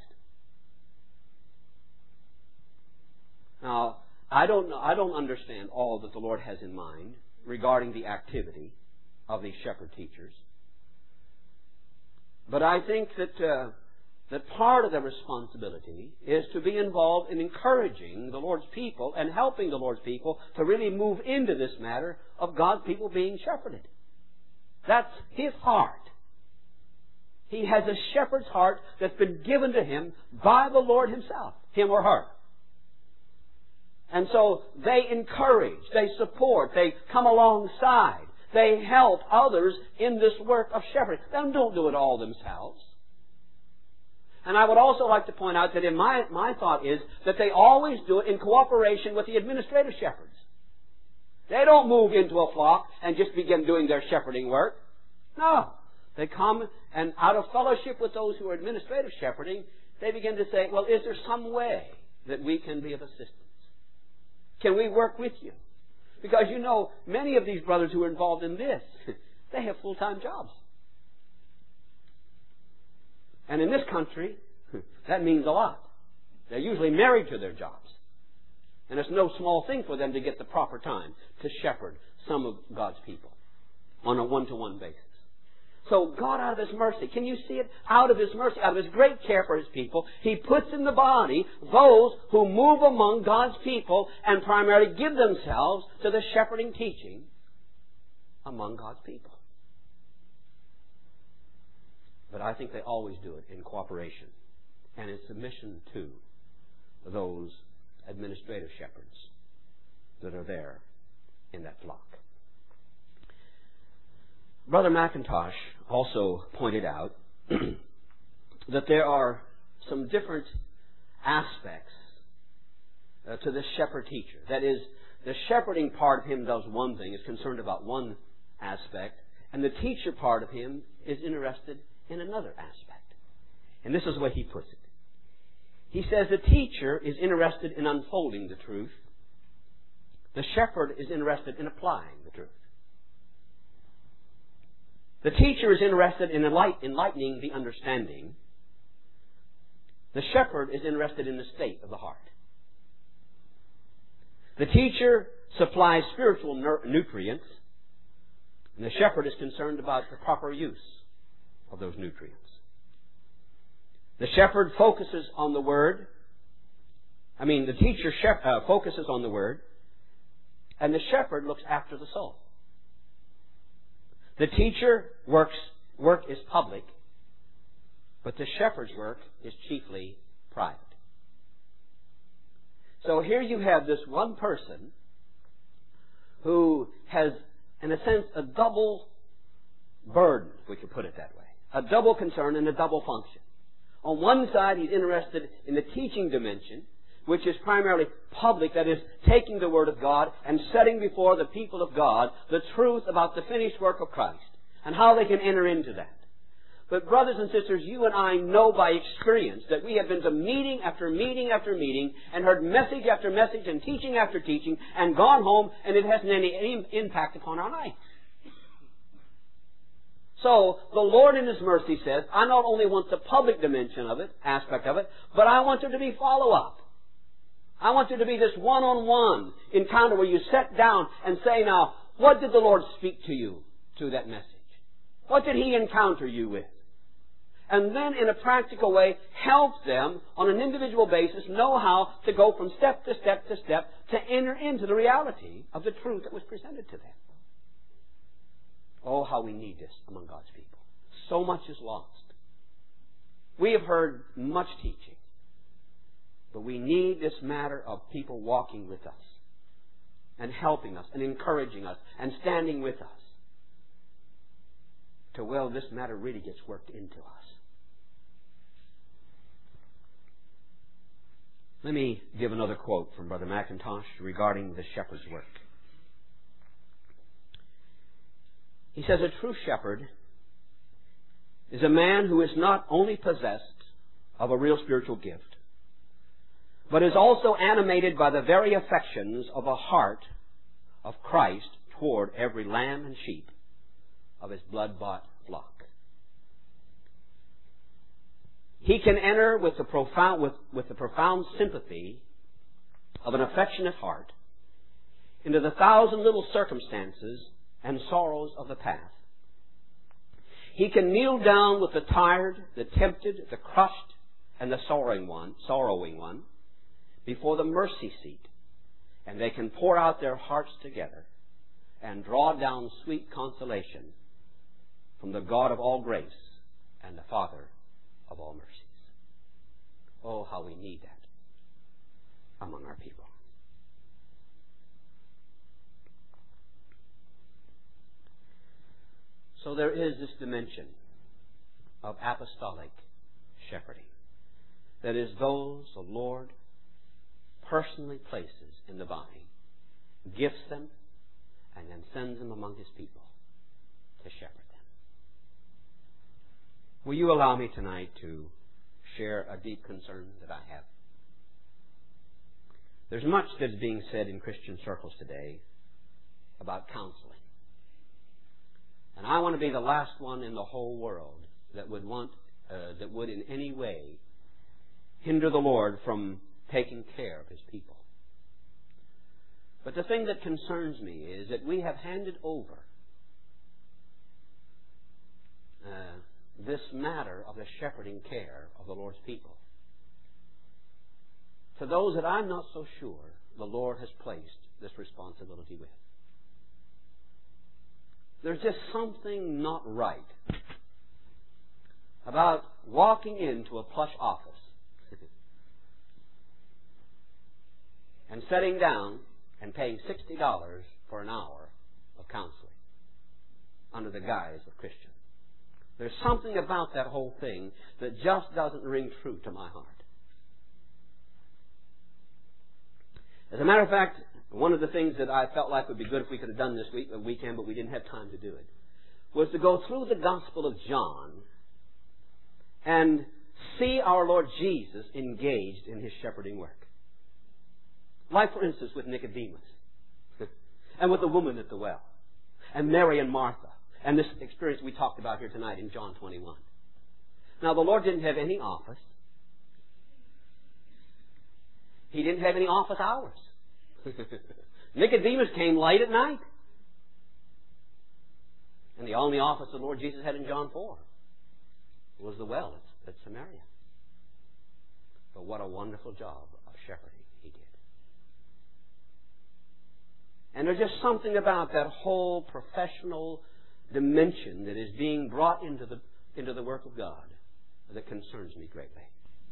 Speaker 1: Now, I don't understand all that the Lord has in mind regarding the activity of these shepherd teachers. But I think that part of the responsibility is to be involved in encouraging the Lord's people and helping the Lord's people to really move into this matter of God's people being shepherded. That's His heart. He has a shepherd's heart that's been given to him by the Lord Himself, him or her. And so they encourage, they support, they come alongside, they help others in this work of shepherding. They don't do it all themselves. And I would also like to point out that my thought is that they always do it in cooperation with the administrative shepherds. They don't move into a flock and just begin doing their shepherding work. No. They come and out of fellowship with those who are administrative shepherding, they begin to say, well, is there some way that we can be of assistance? Can we work with you? Because many of these brothers who are involved in this, they have full-time jobs. And in this country, that means a lot. They're usually married to their jobs. And it's no small thing for them to get the proper time to shepherd some of God's people on a one-to-one basis. So God, out of His mercy, can you see it? Out of His mercy, out of His great care for His people, He puts in the body those who move among God's people and primarily give themselves to the shepherding teaching among God's people. But I think they always do it in cooperation and in submission to those administrative shepherds that are there in that flock. Brother McIntosh also pointed out that there are some different aspects to this shepherd-teacher. That is, the shepherding part of him does one thing, is concerned about one aspect, and the teacher part of him is interested in another aspect. And this is the way he puts it. He says the teacher is interested in unfolding the truth. The shepherd is interested in applying the truth. The teacher is interested in enlightening the understanding. The shepherd is interested in the state of the heart. The teacher supplies spiritual nutrients, and the shepherd is concerned about the proper use of those nutrients. The shepherd focuses on the Word. The teacher focuses on the Word, and the shepherd looks after the soul. The teacher work is public, but the shepherd's work is chiefly private. So here you have this one person who has, in a sense, a double burden, if we could put it that way. A double concern and a double function. On one side, he's interested in the teaching dimension, which is primarily public, that is, taking the Word of God and setting before the people of God the truth about the finished work of Christ and how they can enter into that. But brothers and sisters, you and I know by experience that we have been to meeting after meeting after meeting and heard message after message and teaching after teaching and gone home, and it hasn't any impact upon our life. So, the Lord in His mercy says, I not only want the public dimension of it, aspect of it, but I want there to be follow-up. I want there to be this one-on-one encounter where you sit down and say, now, what did the Lord speak to you through that message? What did He encounter you with? And then, in a practical way, help them on an individual basis know how to go from step to step to step to enter into the reality of the truth that was presented to them. Oh, how we need this among God's people. So much is lost. We have heard much teaching, but we need this matter of people walking with us and helping us and encouraging us and standing with us till, this matter really gets worked into us. Let me give another quote from Brother McIntosh regarding the shepherd's work. He says, a true shepherd is a man who is not only possessed of a real spiritual gift, but is also animated by the very affections of a heart of Christ toward every lamb and sheep of His blood-bought flock. He can enter with the profound sympathy of an affectionate heart into the thousand little circumstances and sorrows of the path. He can kneel down with the tired, the tempted, the crushed, and the sorrowing one before the mercy seat, and they can pour out their hearts together and draw down sweet consolation from the God of all grace and the Father of all mercies. Oh, how we need that among our people. So there is this dimension of apostolic shepherding. That is, those the Lord personally places in the body, gifts them, and then sends them among His people to shepherd them. Will you allow me tonight to share a deep concern that I have? There's much that's being said in Christian circles today about counseling. And I want to be the last one in the whole world that would in any way hinder the Lord from taking care of His people. But the thing that concerns me is that we have handed over this matter of the shepherding care of the Lord's people to those that I'm not so sure the Lord has placed this responsibility with. There's just something not right about walking into a plush office and sitting down and paying $60 for an hour of counseling under the guise of Christian. There's something about that whole thing that just doesn't ring true to my heart. As a matter of fact, one of the things that I felt like would be good if we could have done this weekend, but we didn't have time to do it, was to go through the Gospel of John and see our Lord Jesus engaged in His shepherding work. Like, for instance, with Nicodemus and with the woman at the well and Mary and Martha and this experience we talked about here tonight in John 21. Now, the Lord didn't have any office. He didn't have any office hours. Nicodemus came late at night. And the only office the Lord Jesus had in John 4 was the well at Samaria. But what a wonderful job of shepherding He did. And there's just something about that whole professional dimension that is being brought into the work of God that concerns me greatly.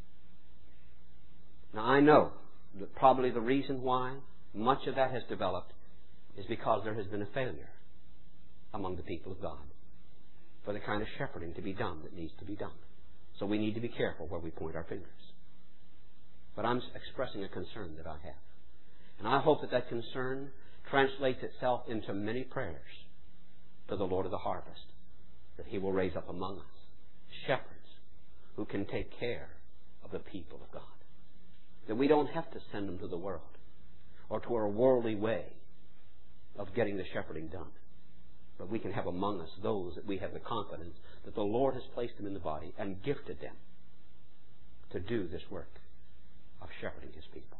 Speaker 1: Now, I know that probably the reason why much of that has developed is because there has been a failure among the people of God for the kind of shepherding to be done that needs to be done. So we need to be careful where we point our fingers. But I'm expressing a concern that I have. And I hope that that concern translates itself into many prayers to the Lord of the harvest, that He will raise up among us shepherds who can take care of the people of God. That we don't have to send them to the world or to a worldly way of getting the shepherding done. But we can have among us those that we have the confidence that the Lord has placed them in the body and gifted them to do this work of shepherding His people.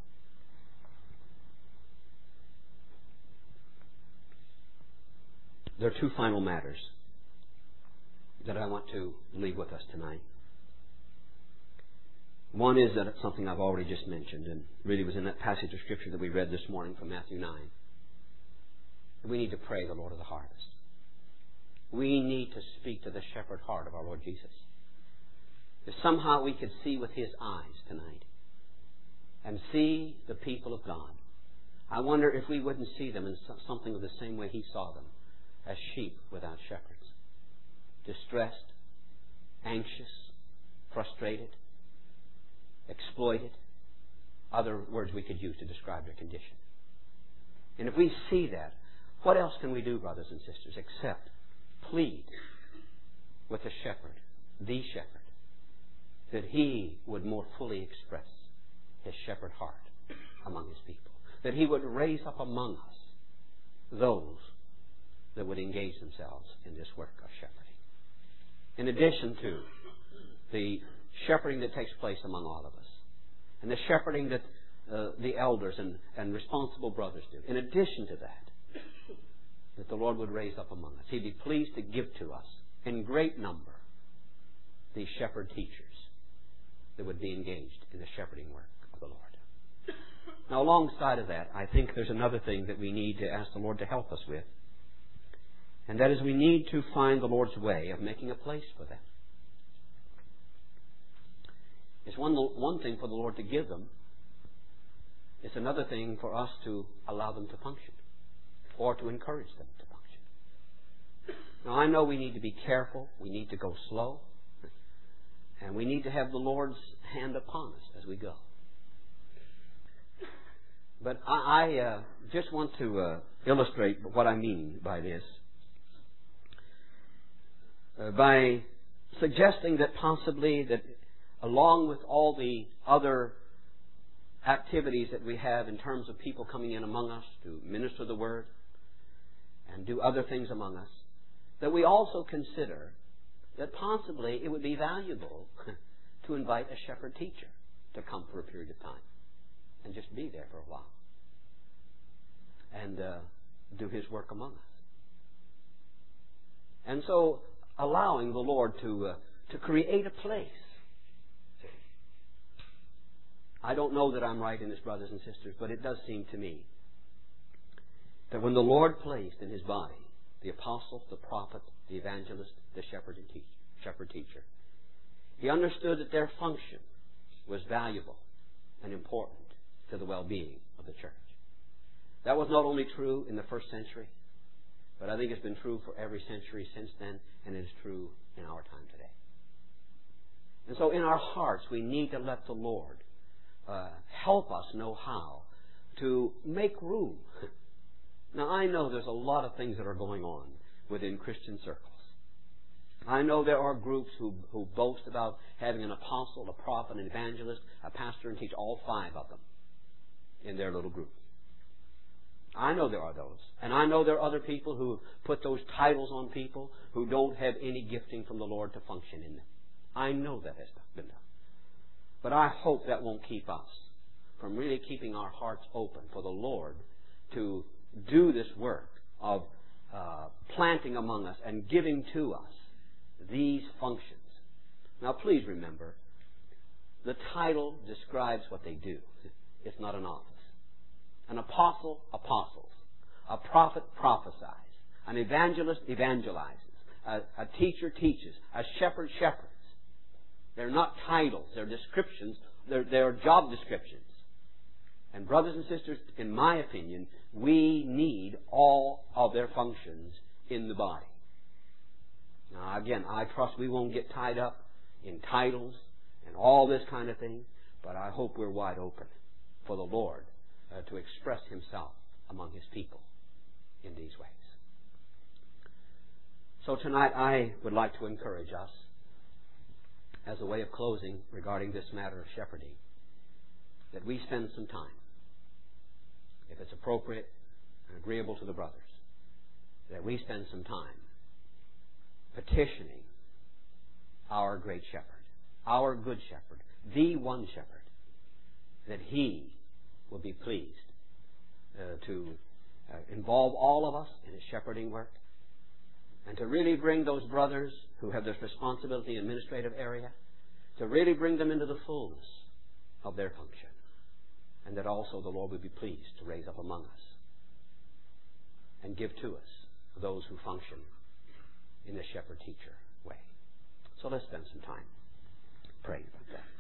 Speaker 1: There are two final matters that I want to leave with us tonight. One is that it's something I've already just mentioned, and really was in that passage of Scripture that we read this morning from Matthew 9. We need to pray the Lord of the harvest. We need to speak to the shepherd heart of our Lord Jesus. If somehow we could see with His eyes tonight and see the people of God, I wonder if we wouldn't see them in something of the same way He saw them, as sheep without shepherds. Distressed, anxious, frustrated, exploited, other words we could use to describe their condition. And if we see that, what else can we do, brothers and sisters, except plead with the shepherd, that He would more fully express His shepherd heart among His people, that He would raise up among us those that would engage themselves in this work of shepherding. In addition to the shepherding that takes place among all of us, and the shepherding that the elders and responsible brothers do, in addition to that the Lord would raise up among us. He'd be pleased to give to us in great number these shepherd teachers that would be engaged in the shepherding work of the Lord. Now, alongside of that, I think there's another thing that we need to ask the Lord to help us with, and that is we need to find the Lord's way of making a place for them. It's one thing for the Lord to give them. It's another thing for us to allow them to function or to encourage them to function. Now, I know we need to be careful. We need to go slow. And we need to have the Lord's hand upon us as we go. But I just want to illustrate what I mean by this by suggesting that possibly that along with all the other activities that we have in terms of people coming in among us to minister the Word and do other things among us, that we also consider that possibly it would be valuable to invite a shepherd teacher to come for a period of time and just be there for a while and do his work among us. And so allowing the Lord to create a place. I don't know that I'm right in this, brothers and sisters, but it does seem to me that when the Lord placed in His body the apostle, the prophet, the evangelist, the shepherd teacher, He understood that their function was valuable and important to the well-being of the church. That was not only true in the first century, but I think it's been true for every century since then, and it is true in our time today. And so in our hearts, we need to let the Lord help us know how to make room. Now, I know there's a lot of things that are going on within Christian circles. I know there are groups who boast about having an apostle, a prophet, an evangelist, a pastor, and teach all 5 of them in their little group. I know there are those. And I know there are other people who put those titles on people who don't have any gifting from the Lord to function in them. I know that has been done. But I hope that won't keep us from really keeping our hearts open for the Lord to do this work of planting among us and giving to us these functions. Now, please remember, the title describes what they do. It's not an office. An apostle apostles. A prophet prophesies. An evangelist evangelizes. A teacher teaches. A shepherd shepherds. They're not titles. They're descriptions. They're job descriptions. And brothers and sisters, in my opinion, we need all of their functions in the body. Now, again, I trust we won't get tied up in titles and all this kind of thing, but I hope we're wide open for the Lord to express Himself among His people in these ways. So tonight I would like to encourage us, as a way of closing regarding this matter of shepherding, that we spend some time, if it's appropriate and agreeable to the brothers, that we spend some time petitioning our great shepherd, our good shepherd, the one shepherd, that He will be pleased to involve all of us in His shepherding work, and to really bring those brothers who have this responsibility in the administrative area, to really bring them into the fullness of their function, and that also the Lord will be pleased to raise up among us and give to us those who function in the shepherd-teacher way. So let's spend some time praying about that.